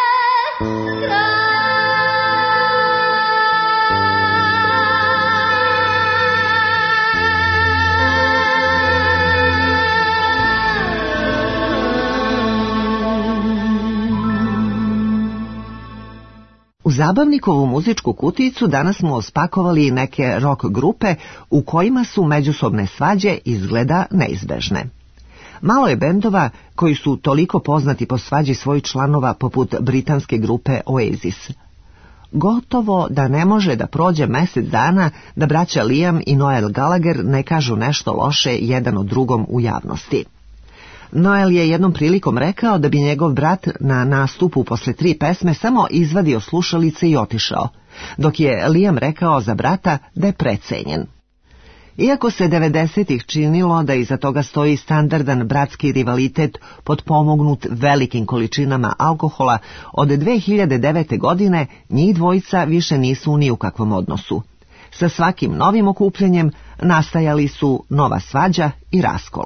U zabavnikovu muzičku kutijicu danas smo spakovali neke rock grupe u kojima su međusobne svađe izgleda neizbežne. Malo je bendova koji su toliko poznati po svađi svojih članova poput britanske grupe Oasis. Gotovo da ne može da prođe mjesec dana da braća Liam i Noel Gallagher ne kažu nešto loše jedan o drugom u javnosti. Noel je jednom prilikom rekao da bi njegov brat na nastupu posle 3 pesme samo izvadio slušalice i otišao, dok je Liam rekao za brata da je precenjen. Iako se 90-ih činilo da iza toga stoji standardan bratski rivalitet potpomognut velikim količinama alkohola, od 2009. godine njih dvojica više nisu ni u kakvom odnosu. Sa svakim novim okupljanjem nastajali su nova svađa i raskol.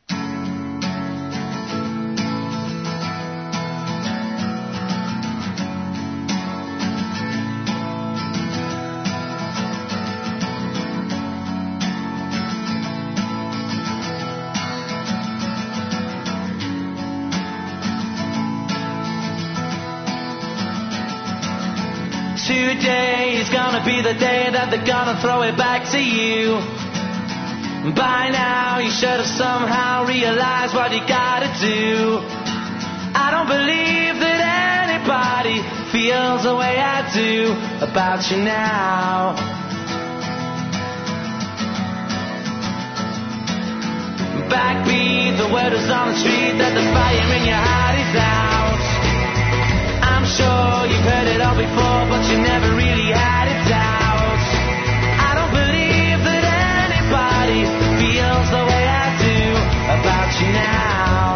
Today is gonna be the day that they're gonna throw it back to you. By now you should have somehow realized what you gotta do. I don't believe that anybody feels the way I do about you now. backbeat, the word is on the street that the fire in your heart is out. I'm sure you've heard it all before, but you never really had it out. I don't believe that anybody feels the way I do about you now.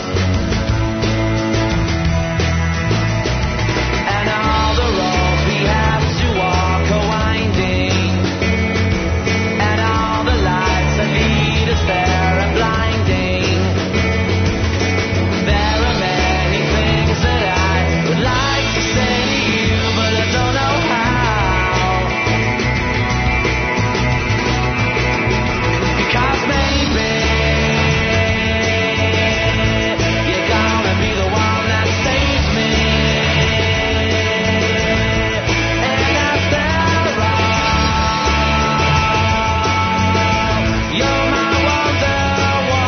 And all the roads we have to walk are winding, and all the lights that lead us there are blinding. There are many things that I would like to say to you, but I don't know how. Because maybe you're gonna be the one that saves me. And after all, you're my wonderwall.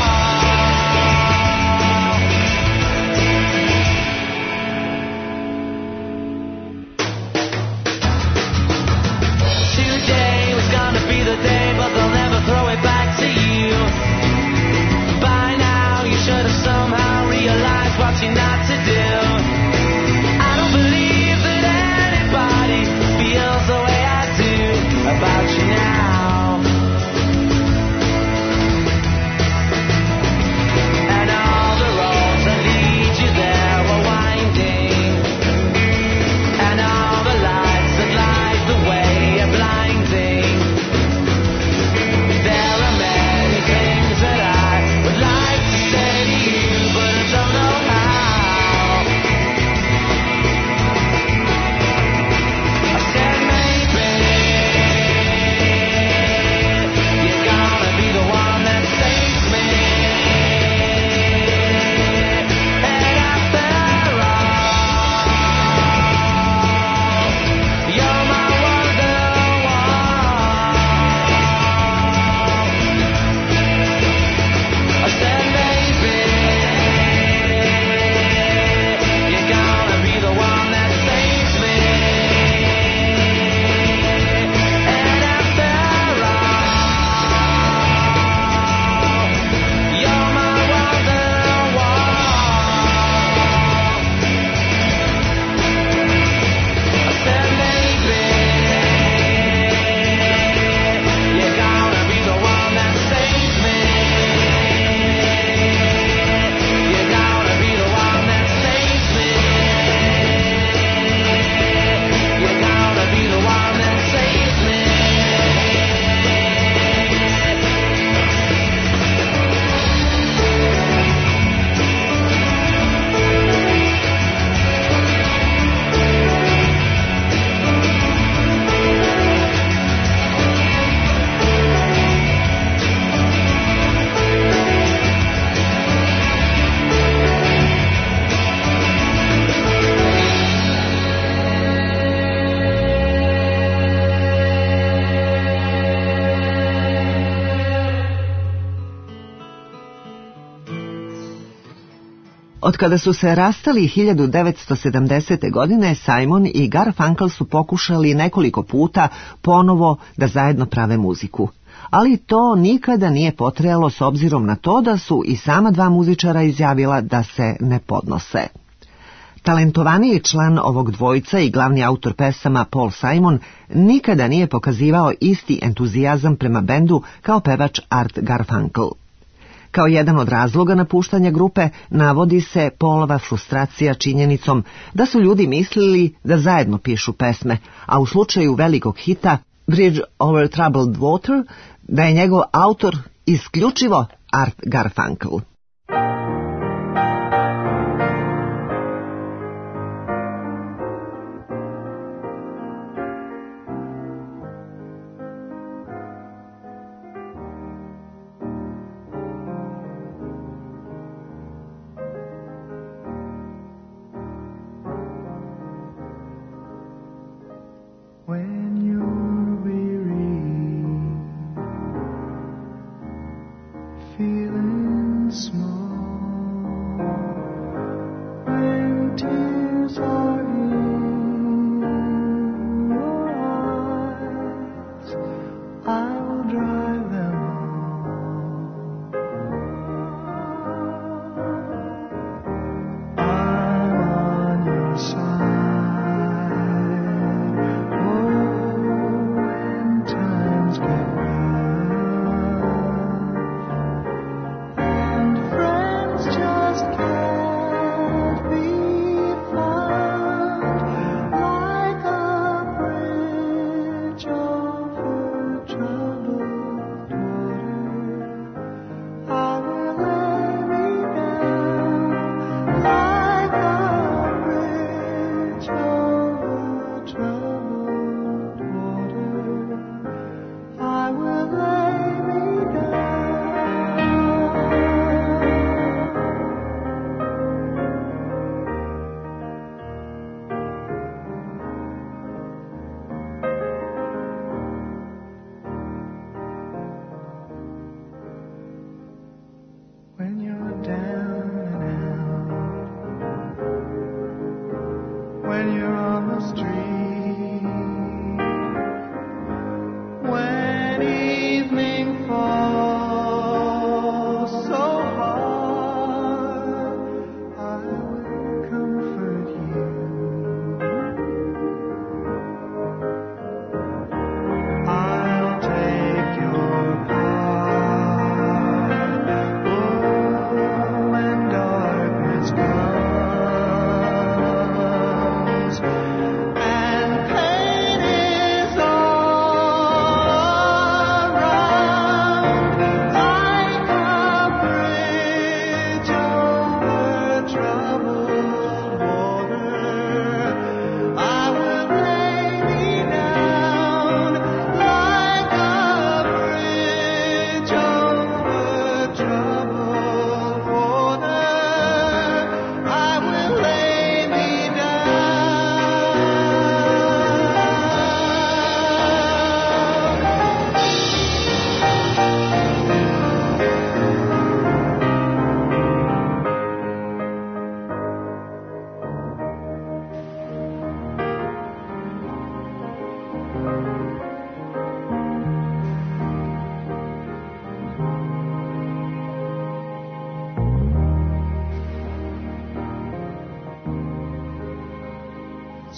Today was gonna be the day, but they'll never throw it back to you. By now you should have somehow realized what you're not to do. I don't believe that anybody feels the way I do about you now. And all the roads that lead you there were winding, and all the lights that light the way are blinding. There are many things that I would like to say to you, but I don't know how. I said maybe you're gonna be the one that saves me. And after all, you're my wonderwall. I said maybe you're gonna be the one that saves me. And after all, you're my wonderwall. I said maybe you're gonna be the one that saves me. You're gonna be the one that saves me. You're gonna be the one that saves me. Od kada su se rastali 1970. godine, Simon i Garfunkel su pokušali nekoliko puta ponovo da zajedno prave muziku. Ali to nikada nije potrajalo s obzirom na to da su i sama dva muzičara izjavila da se ne podnose. Talentovaniji član ovog dvojca i glavni autor pesama Paul Simon nikada nije pokazivao isti entuzijazam prema bendu kao pevač Art Garfunkel. Kao jedan od razloga napuštanja grupe navodi se Paulova frustracija činjenicom da su ljudi mislili da zajedno pišu pesme, a u slučaju velikog hita Bridge over Troubled Water da je njegov autor isključivo Art Garfunkel. When you're weary, feeling small.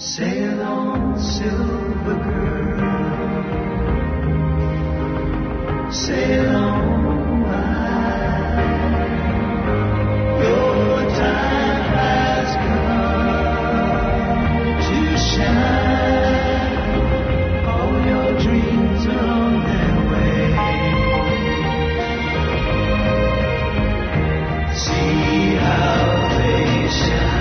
Sail on, silver girl, sail on by. Your time has come to shine. All your dreams are on their way. See how they shine.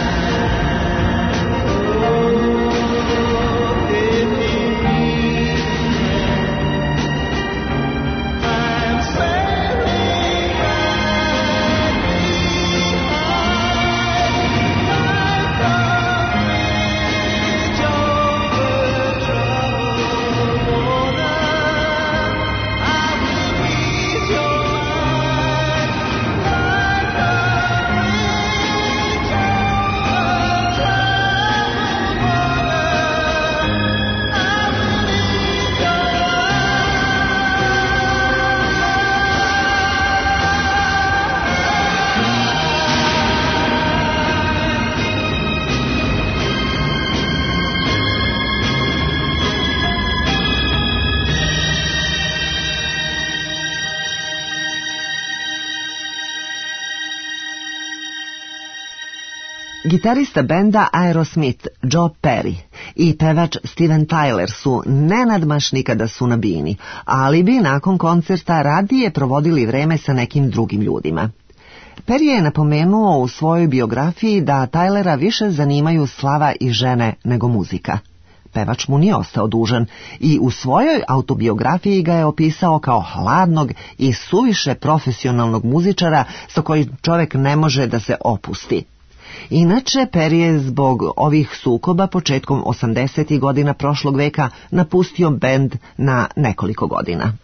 Gitarista benda Aerosmith Joe Perry i pevač Steven Tyler su nenadmašni kada su na bini, ali bi nakon koncerta radije provodili vreme sa nekim drugim ljudima. Perry je napomenuo u svojoj biografiji da Tylera više zanimaju slava i žene nego muzika. Pevač mu nije ostao dužan i u svojoj autobiografiji ga je opisao kao hladnog i suviše profesionalnog muzičara sa kojim čovjek ne može da se opusti. Inače, Perry je zbog ovih sukoba početkom 80. godina prošlog veka napustio bend na nekoliko godina.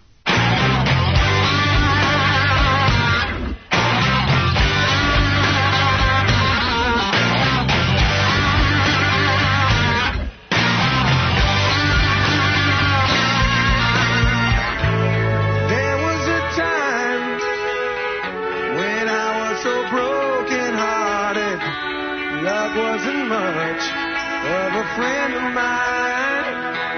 Wasn't much of a friend of mine.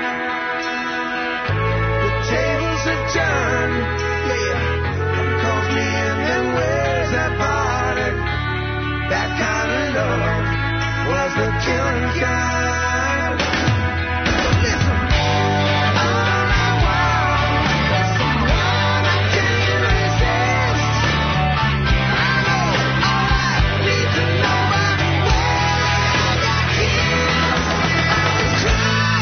The tables have turned, yeah. Come calls me in, then where's that party? That kind of love was the killing kind. Listen, all I want is someone I can't resist. I know all I need to know. Cry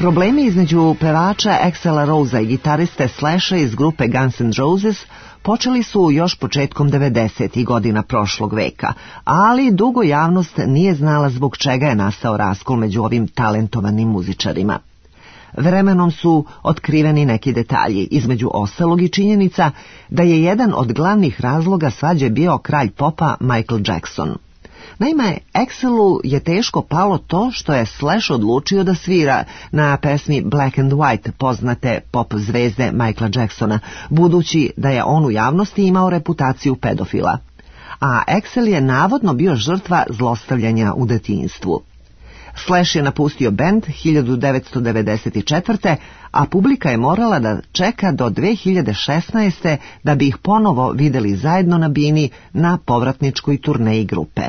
Problemi između pevača Axela Rosea i gitariste Slasha iz grupe Guns N' Roses počeli su još početkom 90. godina prošlog veka, ali dugo javnost nije znala zbog čega je nastao raskol među ovim talentovanim muzičarima. Vremenom su otkriveni neki detalji, između ostalog i činjenica da je jedan od glavnih razloga svađe bio kralj popa Michael Jackson. Naime, Axelu je teško palo to što je Slash odlučio da svira na pesmi Black and White poznate pop zvezde Michaela Jacksona, budući da je on u javnosti imao reputaciju pedofila. A Axel je navodno bio žrtva zlostavljanja u detinjstvu. Slash je napustio bend 1994. a publika je morala da čeka do 2016. da bi ih ponovo videli zajedno na bini na povratničkoj turneji grupe.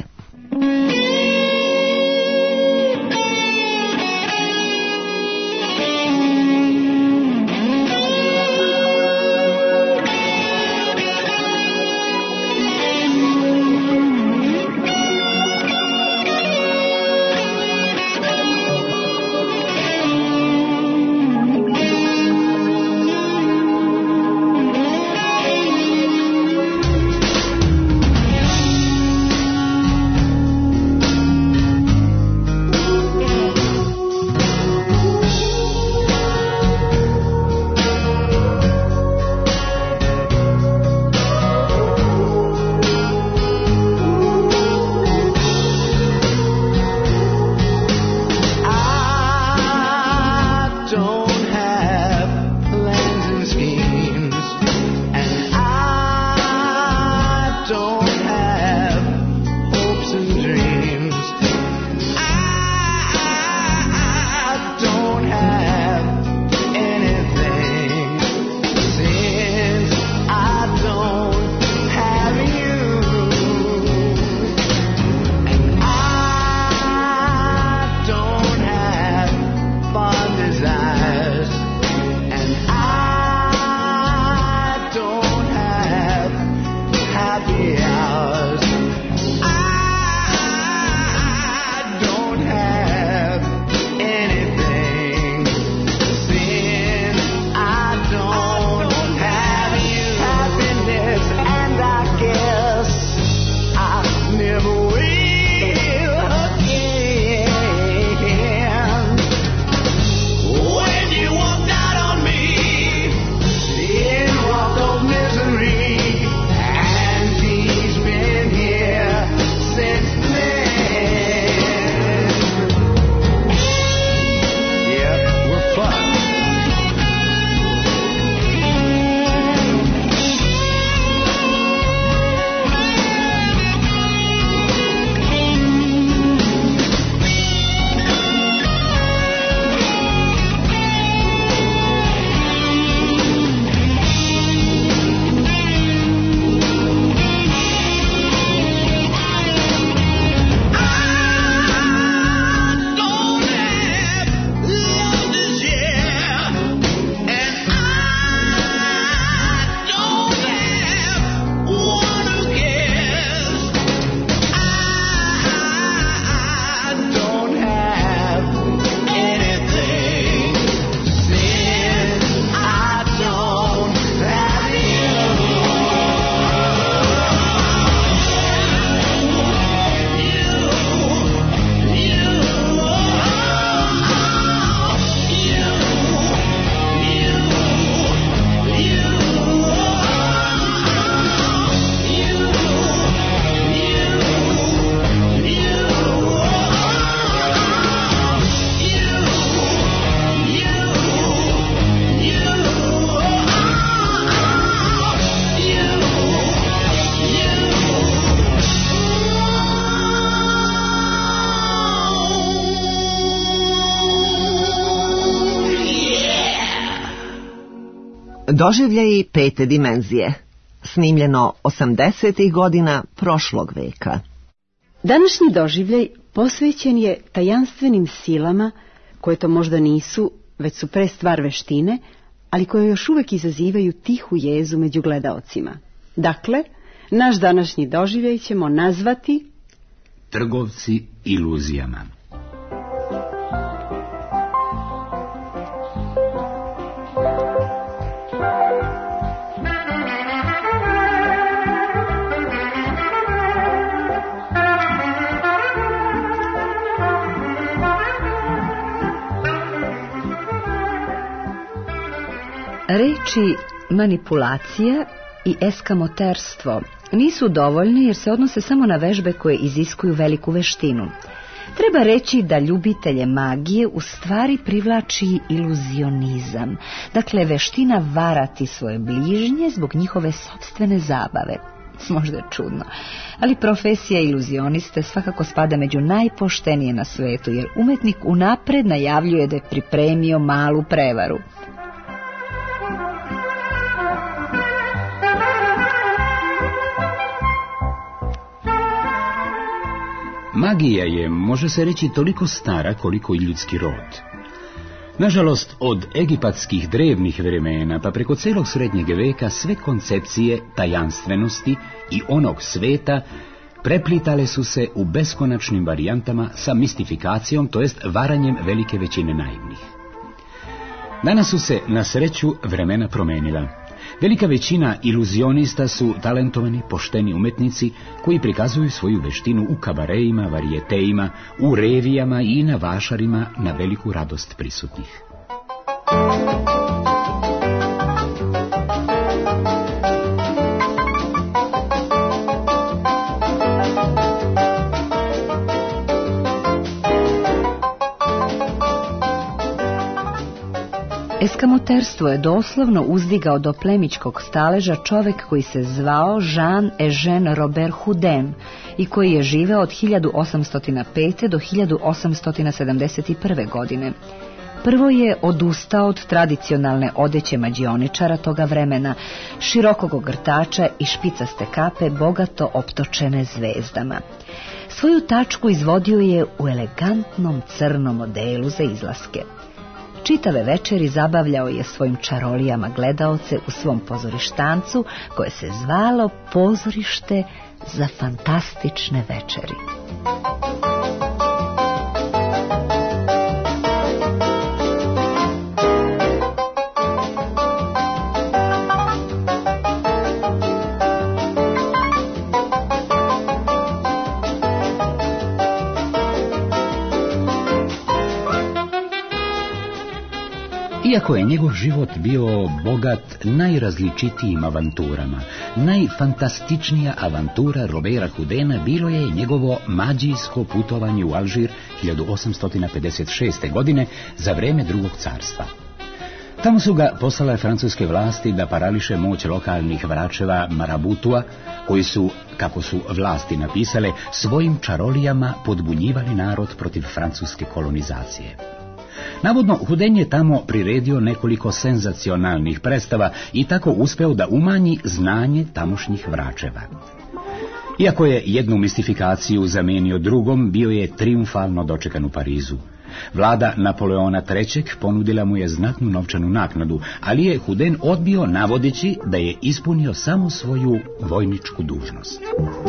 Doživljaji pete dimenzije. Snimljeno 80. godina prošlog veka. Današnji doživljaj posvećen je tajanstvenim silama koje to možda nisu, već su pre stvar veštine, ali koje još uvek izazivaju tihu jezu među gledaocima. Dakle, naš današnji doživljaj ćemo nazvati Trgovci iluzijama. Reči manipulacija i eskamoterstvo nisu dovoljni jer se odnose samo na vežbe koje iziskuju veliku veštinu. Treba reći da ljubitelje magije u stvari privlači iluzionizam, dakle veština varati svoje bližnje zbog njihove sopstvene zabave. Možda je čudno, ali profesija iluzioniste svakako spada među najpoštenije na svetu, jer umetnik unapred najavljuje da je pripremio malu prevaru. Magija je, može se reći, toliko stara koliko i ljudski rod. Nažalost, od egipatskih drevnih vremena pa preko celog srednjeg veka sve koncepcije tajanstvenosti i onog sveta preplitale su se u beskonačnim varijantama sa mistifikacijom, to jest varanjem velike većine naivnih. Danas su se, na sreću, vremena promenila. Velika većina iluzionista su talentovani, pošteni umetnici koji prikazuju svoju veštinu u kabareima, varijeteima, u revijama i na vašarima na veliku radost prisutnih. Eskamoterstvo je doslovno uzdigao do plemićkog staleža čovjek koji se zvao Jean Eugène Robert Houdin i koji je živeo od 1805. do 1871. godine. Prvo je odustao od tradicionalne odeće mađioničara toga vremena, širokog ogrtača i špicaste kape bogato optočene zvezdama. Svoju tačku izvodio je u elegantnom crnom odelu za izlaske. Čitave večeri zabavljao je svojim čarolijama gledaoce u svom pozorištancu koje se zvalo Pozorište za fantastične večeri. Iako je njegov život bio bogat najrazličitijim avanturama, najfantastičnija avantura Roberta Houdina bilo je njegovo mađijsko putovanje u Alžir 1856. godine za vreme Drugog carstva. Tamo su ga poslale francuske vlasti da parališe moć lokalnih vračeva Marabutua, koji su, kako su vlasti napisale, svojim čarolijama podbunjivali narod protiv francuske kolonizacije. Navodno, Houdin je tamo priredio nekoliko senzacionalnih predstava i tako uspeo da umanji znanje tamošnjih vračeva. Iako je jednu mistifikaciju zamenio drugom, bio je triumfalno dočekan u Parizu. Vlada Napoleona III. Ponudila mu je znatnu novčanu naknadu, ali je Houdin odbio navodeći da je ispunio samo svoju vojničku dužnost.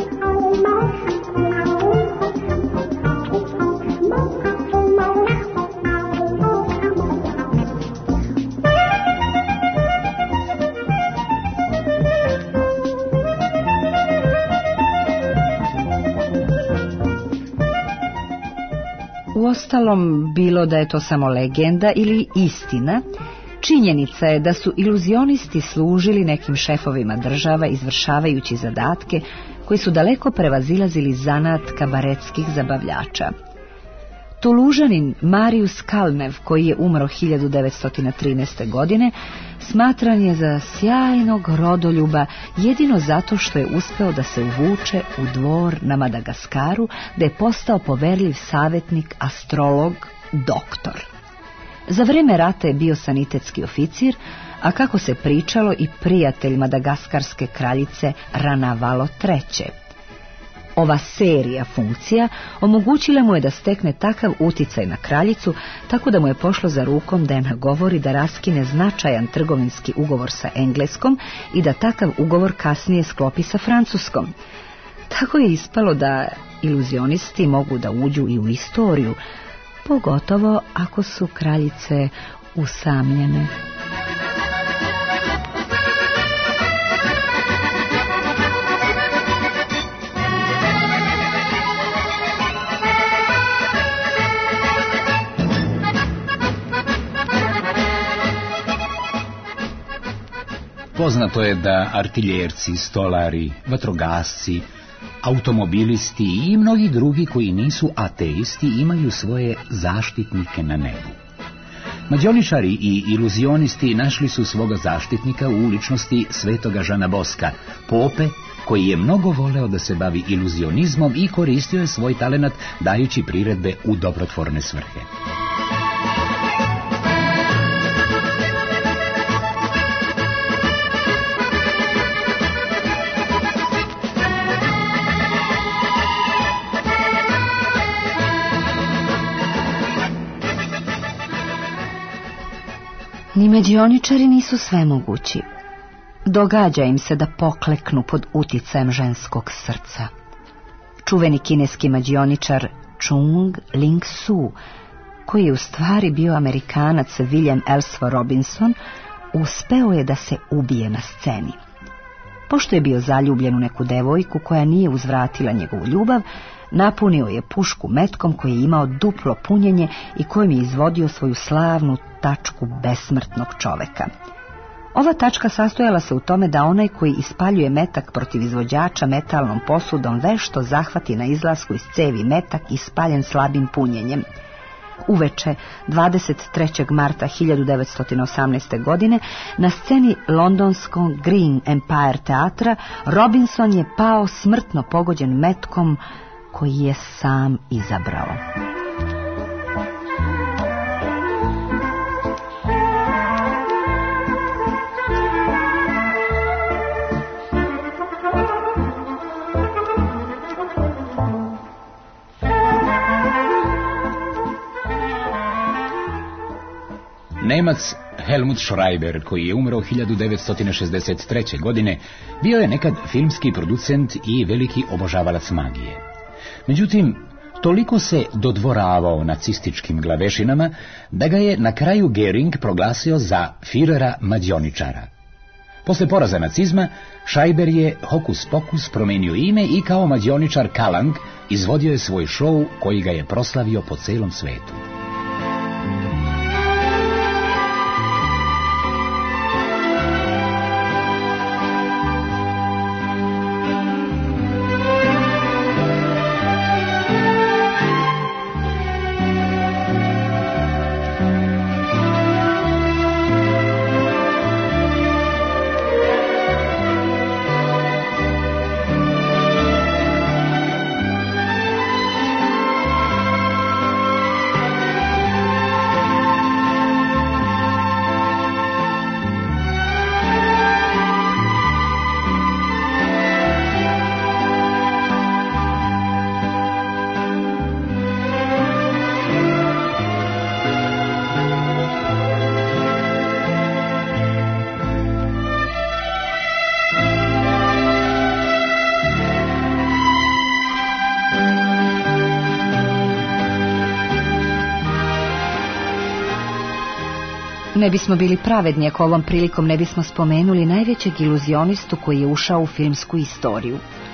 Uostalom, bilo da je to samo legenda ili istina, činjenica je da su iluzionisti služili nekim šefovima država izvršavajući zadatke koji su daleko prevazilazili zanat kabaretskih zabavljača. Tulužanin Marius Calnev, koji je umro 1913. godine, smatran je za sjajnog rodoljuba jedino zato što je uspeo da se uvuče u dvor na Madagaskaru, da je postao poverljiv savjetnik, astrolog, doktor. Za vreme rata je bio sanitetski oficir, a kako se pričalo i prijatelj madagaskarske kraljice Ranavalo III. Ova serija funkcija omogućila mu je da stekne takav uticaj na kraljicu, tako da mu je pošlo za rukom da je nagovori da raskine značajan trgovinski ugovor sa Engleskom i da takav ugovor kasnije sklopi sa Francuskom. Tako je ispalo da iluzionisti mogu da uđu i u istoriju, pogotovo ako su kraljice usamljene. Poznato je da artiljerci, stolari, vatrogasci, automobilisti i mnogi drugi koji nisu ateisti imaju svoje zaštitnike na nebu. Mađioničari i iluzionisti našli su svoga zaštitnika u ličnosti svetoga Žana Boska, pope, koji je mnogo voleo da se bavi iluzionizmom i koristio je svoj talenat dajući priredbe u dobrotvorne svrhe. Ni mađioničari nisu svemogući. Događa im se da pokleknu pod uticajem ženskog srca. Čuveni kineski mađioničar Chung Ling-su, koji je u stvari bio Amerikanac William Ellsworth Robinson, uspeo je da se ubije na sceni. Pošto je bio zaljubljen u neku devojku koja nije uzvratila njegovu ljubav, napunio je pušku metkom koji je imao duplo punjenje i kojim je izvodio svoju slavnu tačku besmrtnog čoveka. Ova tačka sastojala se u tome da onaj koji ispaljuje metak protiv izvođača metalnom posudom vešto zahvati na izlasku iz cevi metak ispaljen slabim punjenjem. Uveče 23. marta 1918. godine na sceni londonskog Green Empire teatra Robinson je pao smrtno pogođen metkom koji je sam izabrao. Nemac Helmut Schreiber, koji je umro 1963. godine, bio je nekad filmski producent i veliki obožavalac magije. Međutim, toliko se dodvoravao nacističkim glavešinama da ga je na kraju Gering proglasio za Führera mađioničara. Posle poraza nacizma, Schreiber je hokus pokus promenio ime i kao mađioničar Kalang izvodio je svoj šou koji ga je proslavio po celom svetu. Ne bismo bili pravedni ako ovom prilikom ne bismo spomenuli najvećeg iluzionistu koji je ušao u filmsku istoriju.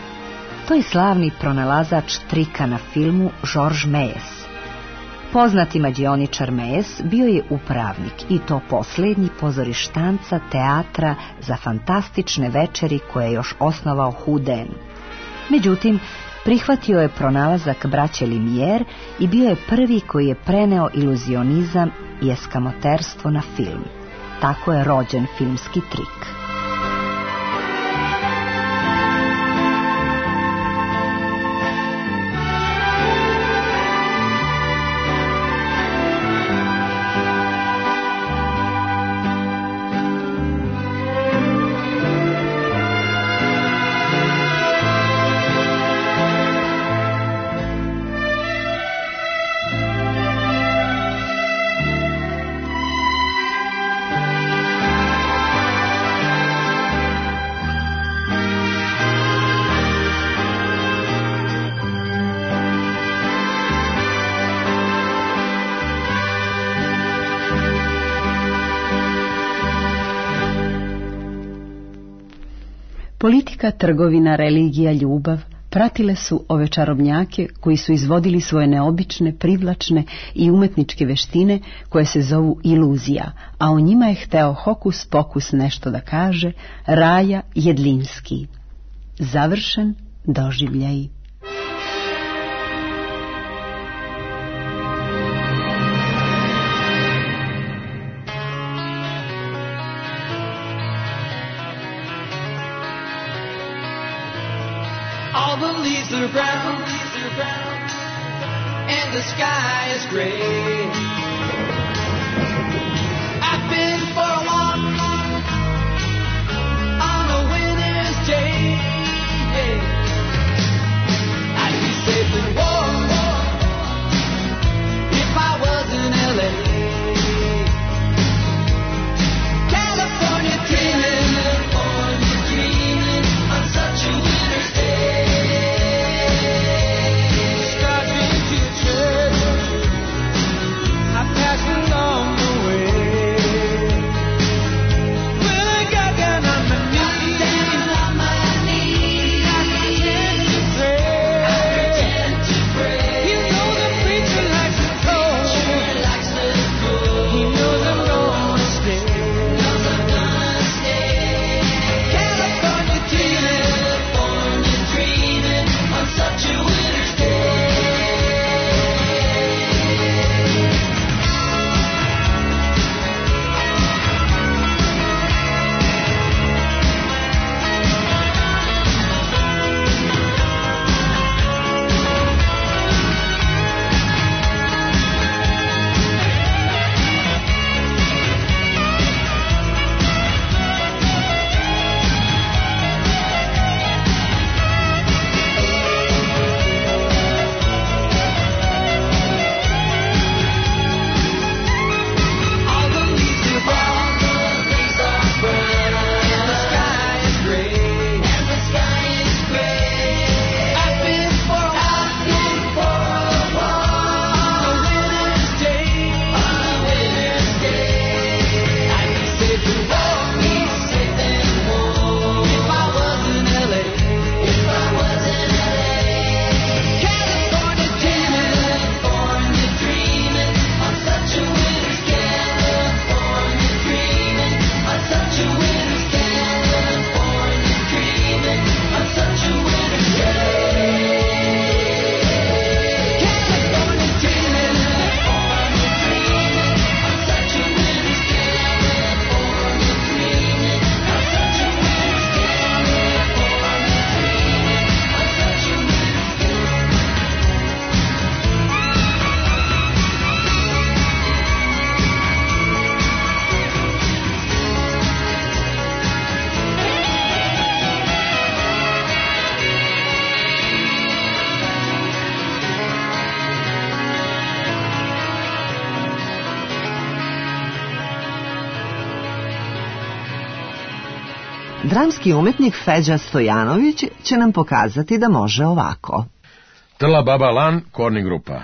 To je slavni pronalazač trika na filmu Georges Méliès. Poznati mađioničar Méliès bio je upravnik i to posljednji pozorištanca teatra za fantastične večeri koje je još osnovao Houdin. Međutim, prihvatio je pronalazak braće Lumière i bio je prvi koji je preneo iluzionizam i eskamoterstvo na film. Tako je rođen filmski trik. Politika, trgovina, religija, ljubav, pratile su ove čarobnjake koji su izvodili svoje neobične, privlačne i umetničke veštine koje se zovu iluzija, a o njima je hteo hokus pokus nešto da kaže Raja Jedlinski. Završen doživljaj. All the leaves are brown, and the sky is gray. I've been for a walk on a winter's day. I'd be safe and warm if I was in LA. California dreaming on such a winter's day. Dramski umetnik Feđa Stojanović će nam pokazati da može ovako. Trla baba lan, korni grupa.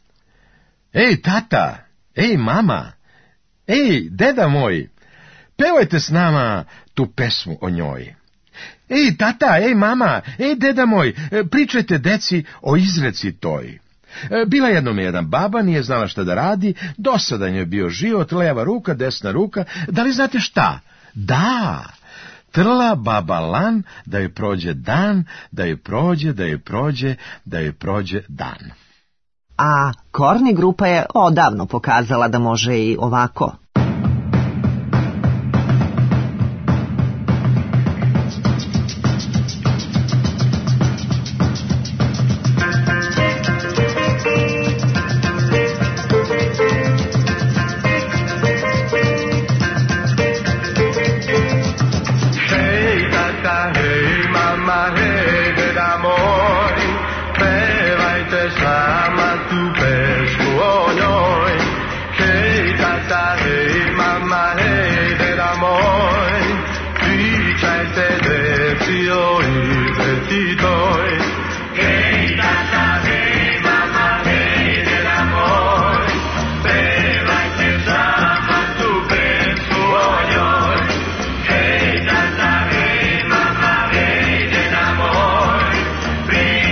Ej, tata! Ej, mama! Ej, deda moj! Pevajte s nama tu pesmu o njoj. Ej, tata! Ej, mama! Ej, deda moj! Pričajte deci o izreci toj. Bila jednom jedan baba, nije znala šta da radi, dosadan je bio život, leva ruka, desna ruka, da li znate šta? Da! Trla baba lan, da joj prođe dan, da joj prođe, da joj prođe, da joj prođe dan. A korni grupa je odavno pokazala da može i ovako. Hey,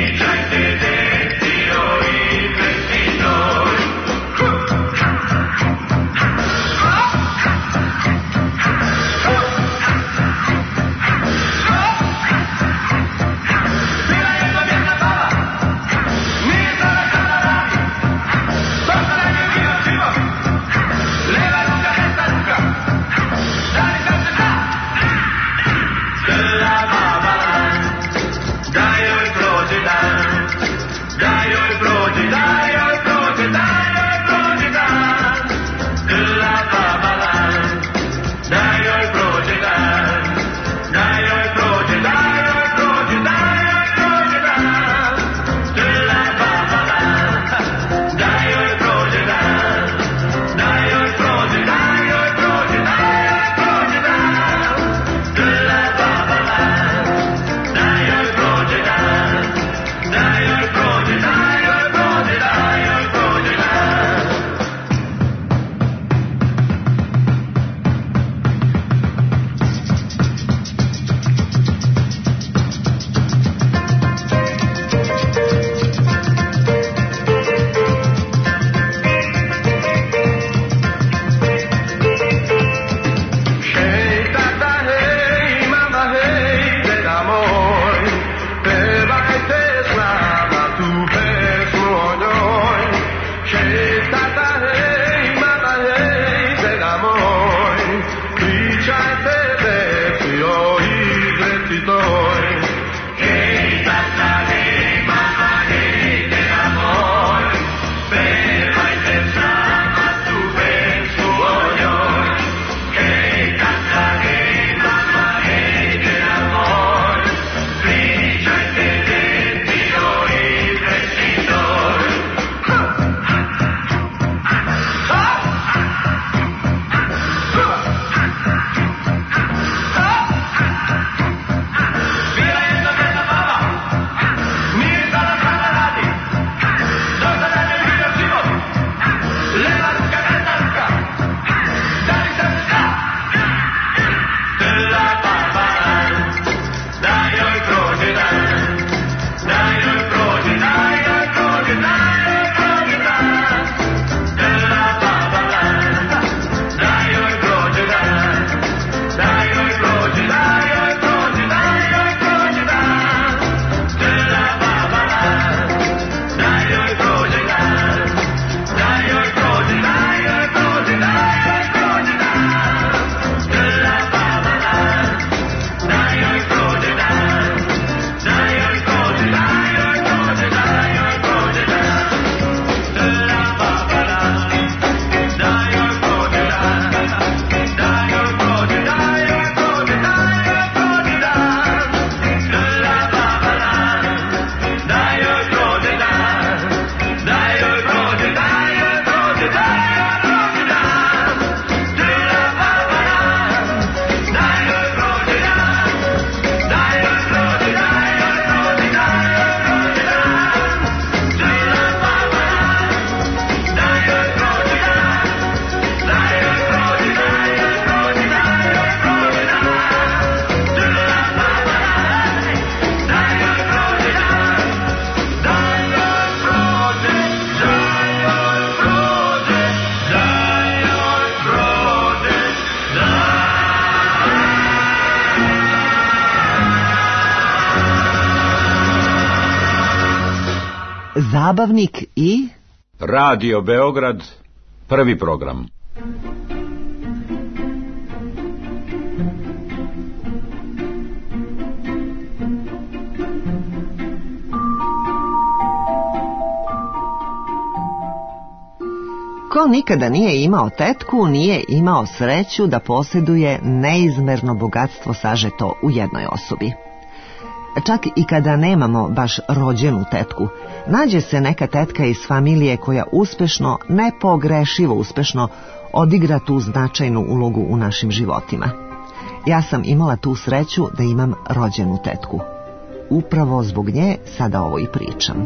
Zabavnik i Radio Beograd, prvi program. Ko nikada nije imao tetku, nije imao sreću da posjeduje neizmerno bogatstvo sažeto u jednoj osobi. Čak i kada nemamo baš rođenu tetku, nađe se neka tetka iz familije koja uspešno, nepogrešivo uspešno, odigra tu značajnu ulogu u našim životima. Ja sam imala tu sreću da imam rođenu tetku. Upravo zbog nje sada ovo i pričam.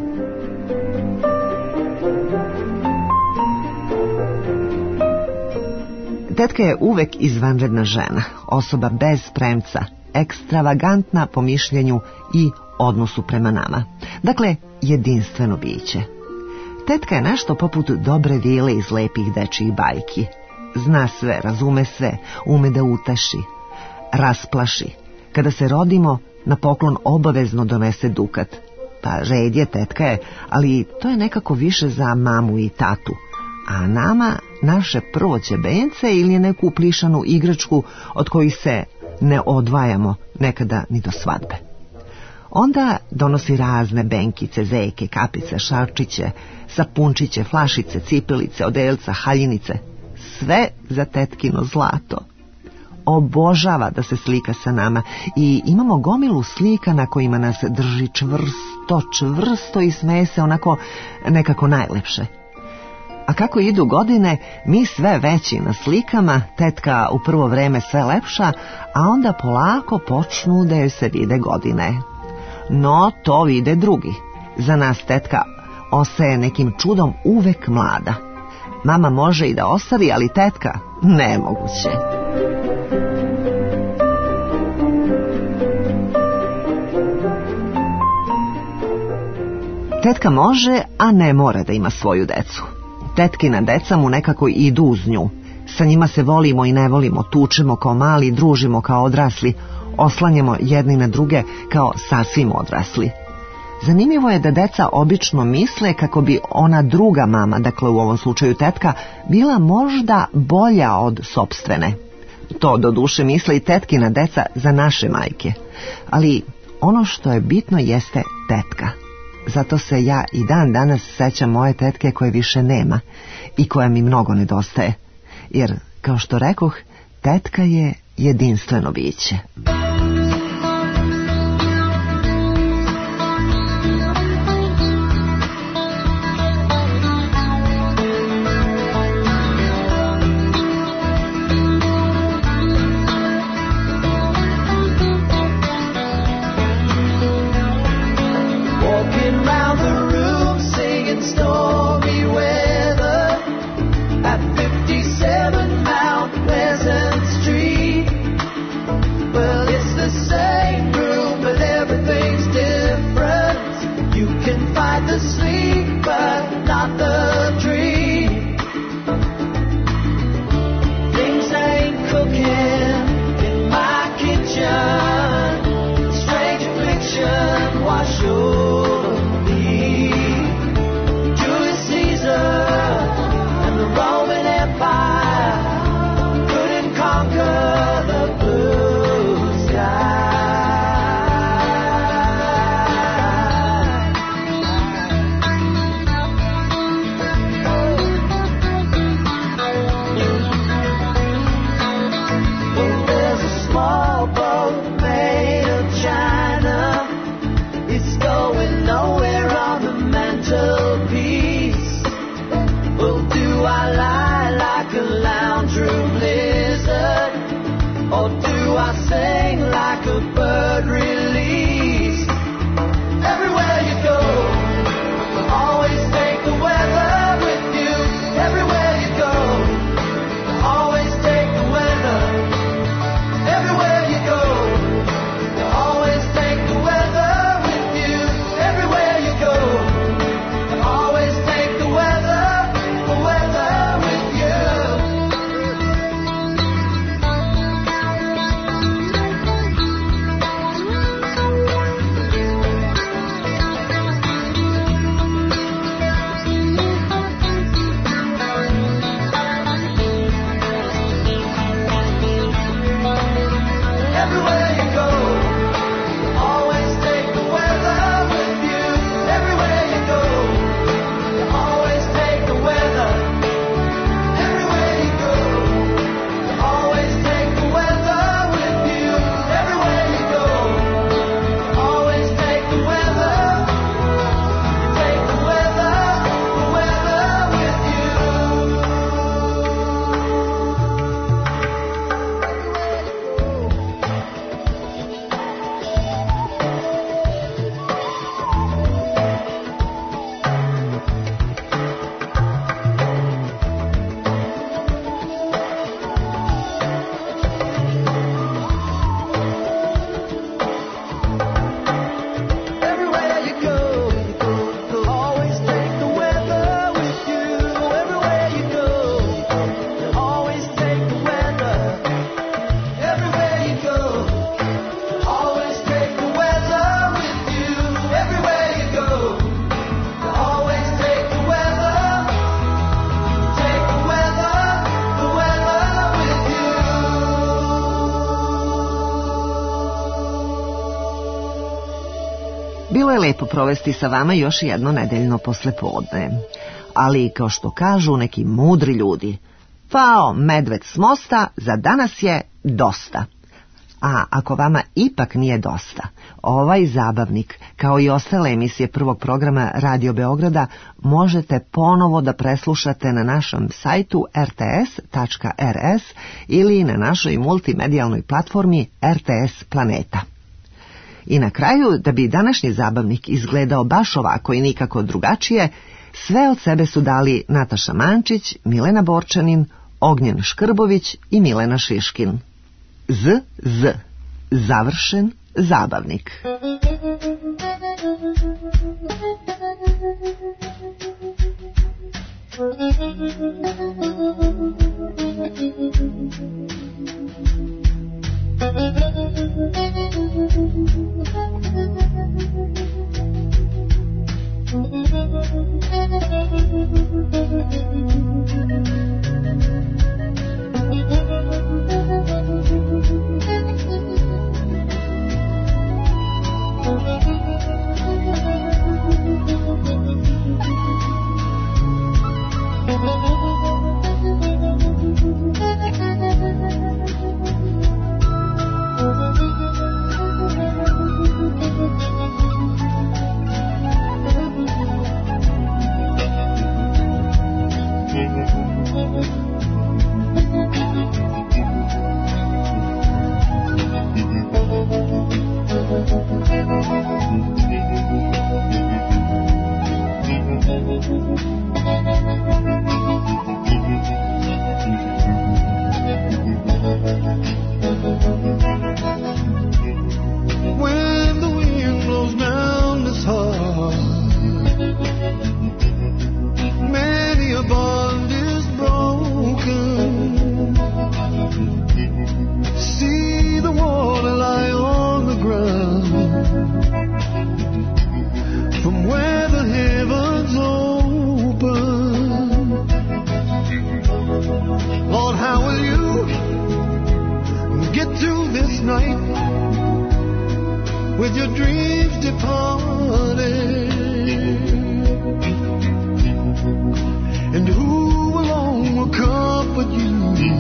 Tetka je uvek izvanredna žena, osoba bez premca, ekstravagantna po mišljenju i odnosu prema nama. Dakle, jedinstveno biće. Tetka je nešto poput dobre vile iz lepih dečijih bajki. Zna sve, razume sve, ume da utaši, rasplaši. Kada se rodimo, na poklon obavezno donese dukat. Pa red je, tetka je, ali to je nekako više za mamu i tatu. A nama naše prvo ćebence ili neku plišanu igračku od kojih se ne odvajamo nekada ni do svadbe. Onda donosi razne benkice, zeke, kapice, šarčiće, sapunčiće, flašice, cipelice, odelca, haljinice. Sve za tetkino zlato. Obožava da se slika sa nama i imamo gomilu slika na kojima nas drži čvrsto i smeje se onako nekako najlepše. A kako idu godine, mi sve veći na slikama, tetka u prvo vreme sve lepša, a onda polako počnu da joj se vide godine. No, to vide drugi. Za nas tetka ostaje nekim čudom uvek mlada. Mama može i da ostari, ali tetka nemoguće. Tetka može, a ne mora da ima svoju decu. Tetkina deca mu nekako idu uz nju. Sa njima se volimo i ne volimo, tučemo kao mali, družimo kao odrasli, oslanjamo jedni na druge kao sasvim odrasli. Zanimljivo je da deca obično misle kako bi ona druga mama, dakle u ovom slučaju tetka, bila možda bolja od sopstvene. To doduše misle i tetkina deca za naše majke. Ali ono što je bitno jeste tetka. Zato se ja i dan danas sećam moje tetke koje više nema i koja mi mnogo nedostaje. Jer, kao što rekoh, tetka je jedinstveno biće. Bilo je lepo provesti sa vama još jedno nedeljno poslepodne. Ali, kao što kažu neki mudri ljudi, pao medved s mosta, za danas je dosta. A ako vama ipak nije dosta, ovaj zabavnik, kao i ostale emisije prvog programa Radio Beograda, možete ponovo da preslušate na našem sajtu rts.rs ili na našoj multimedijalnoj platformi RTS Planeta. I na kraju, da bi današnji zabavnik izgledao baš ovako i nikako drugačije, sve od sebe su dali Nataša Mančić, Milena Borčanin, Ognjen Škrbović i Milena Šiškin. Završen zabavnik. With your dreams departed, and who alone will comfort you?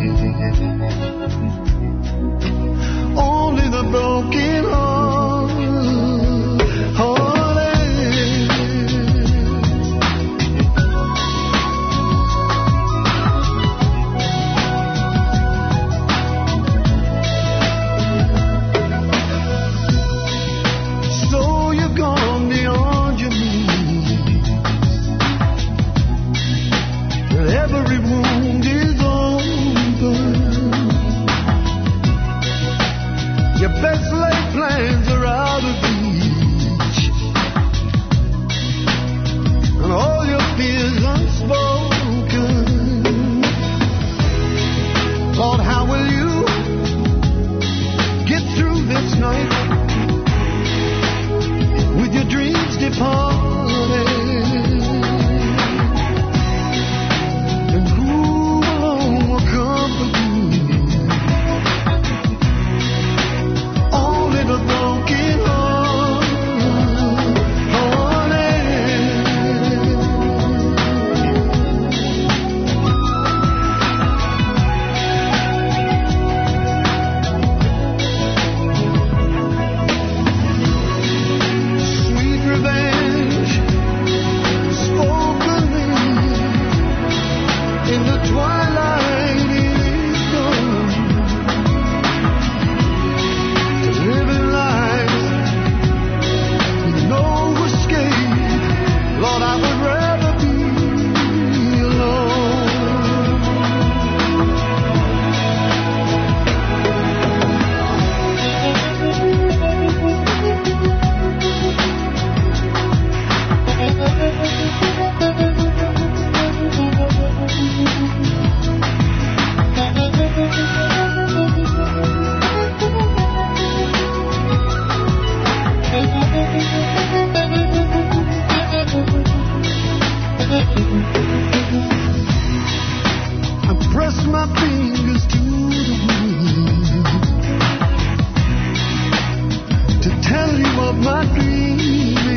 Only the broken of my dreams.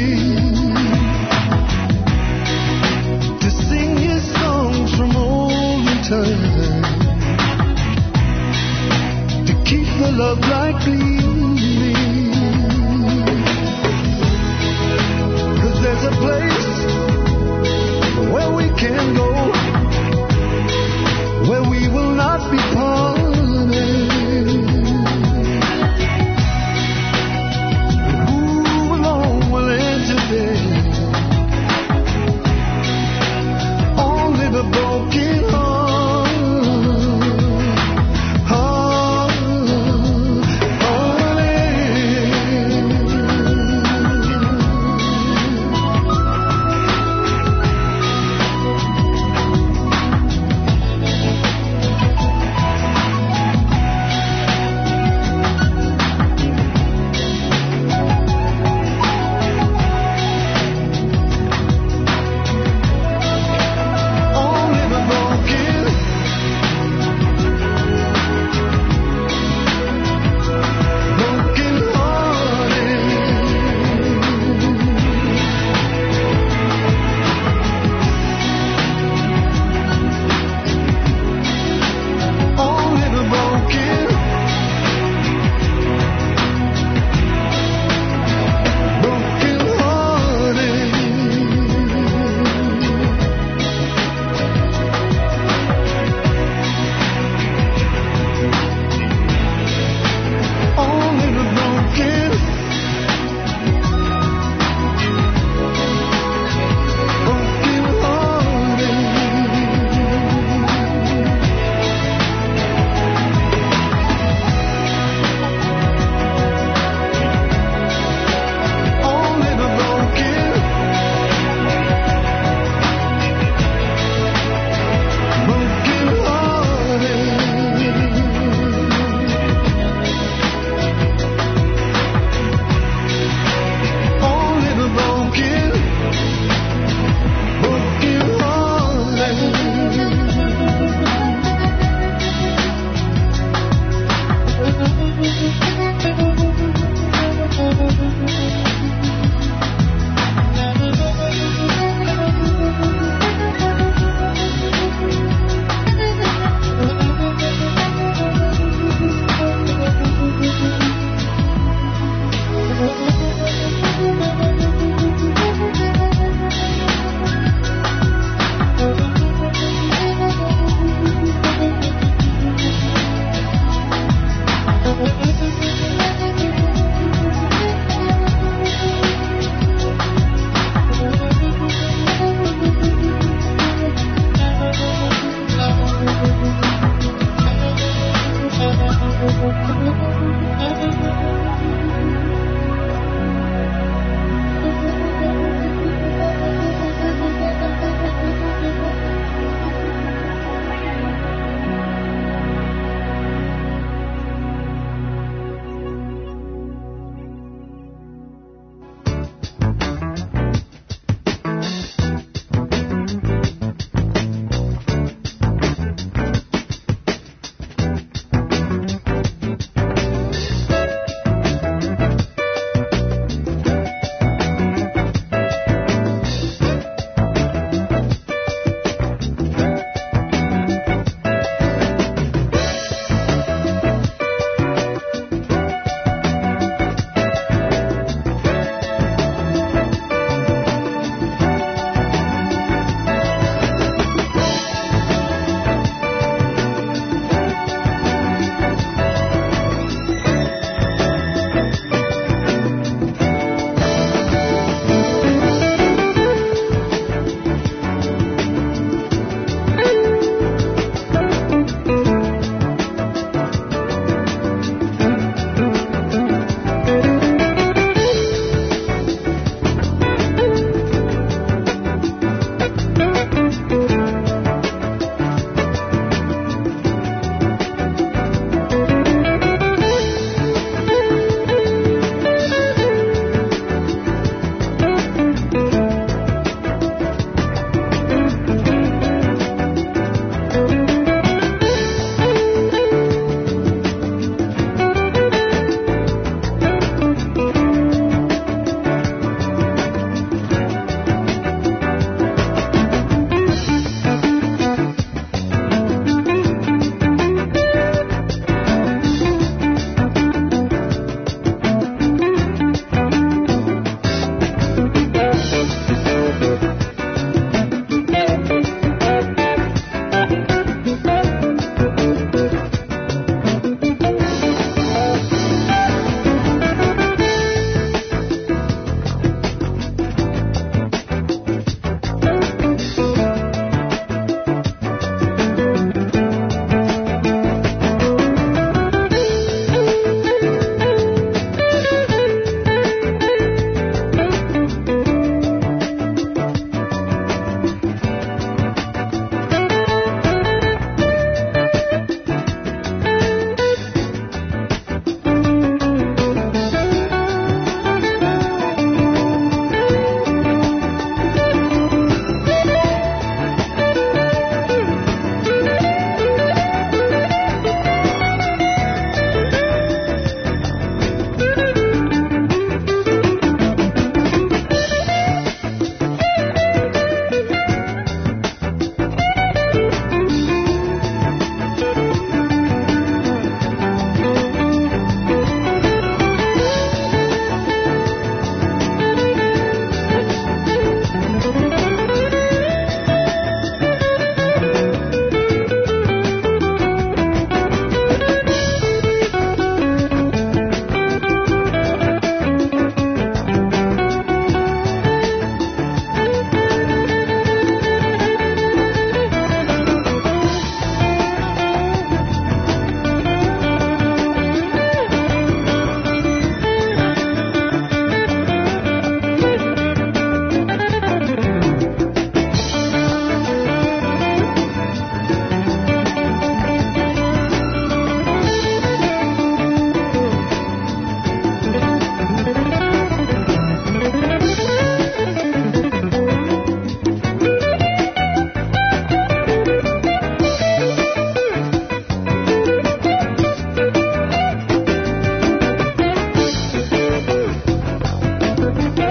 Thank you.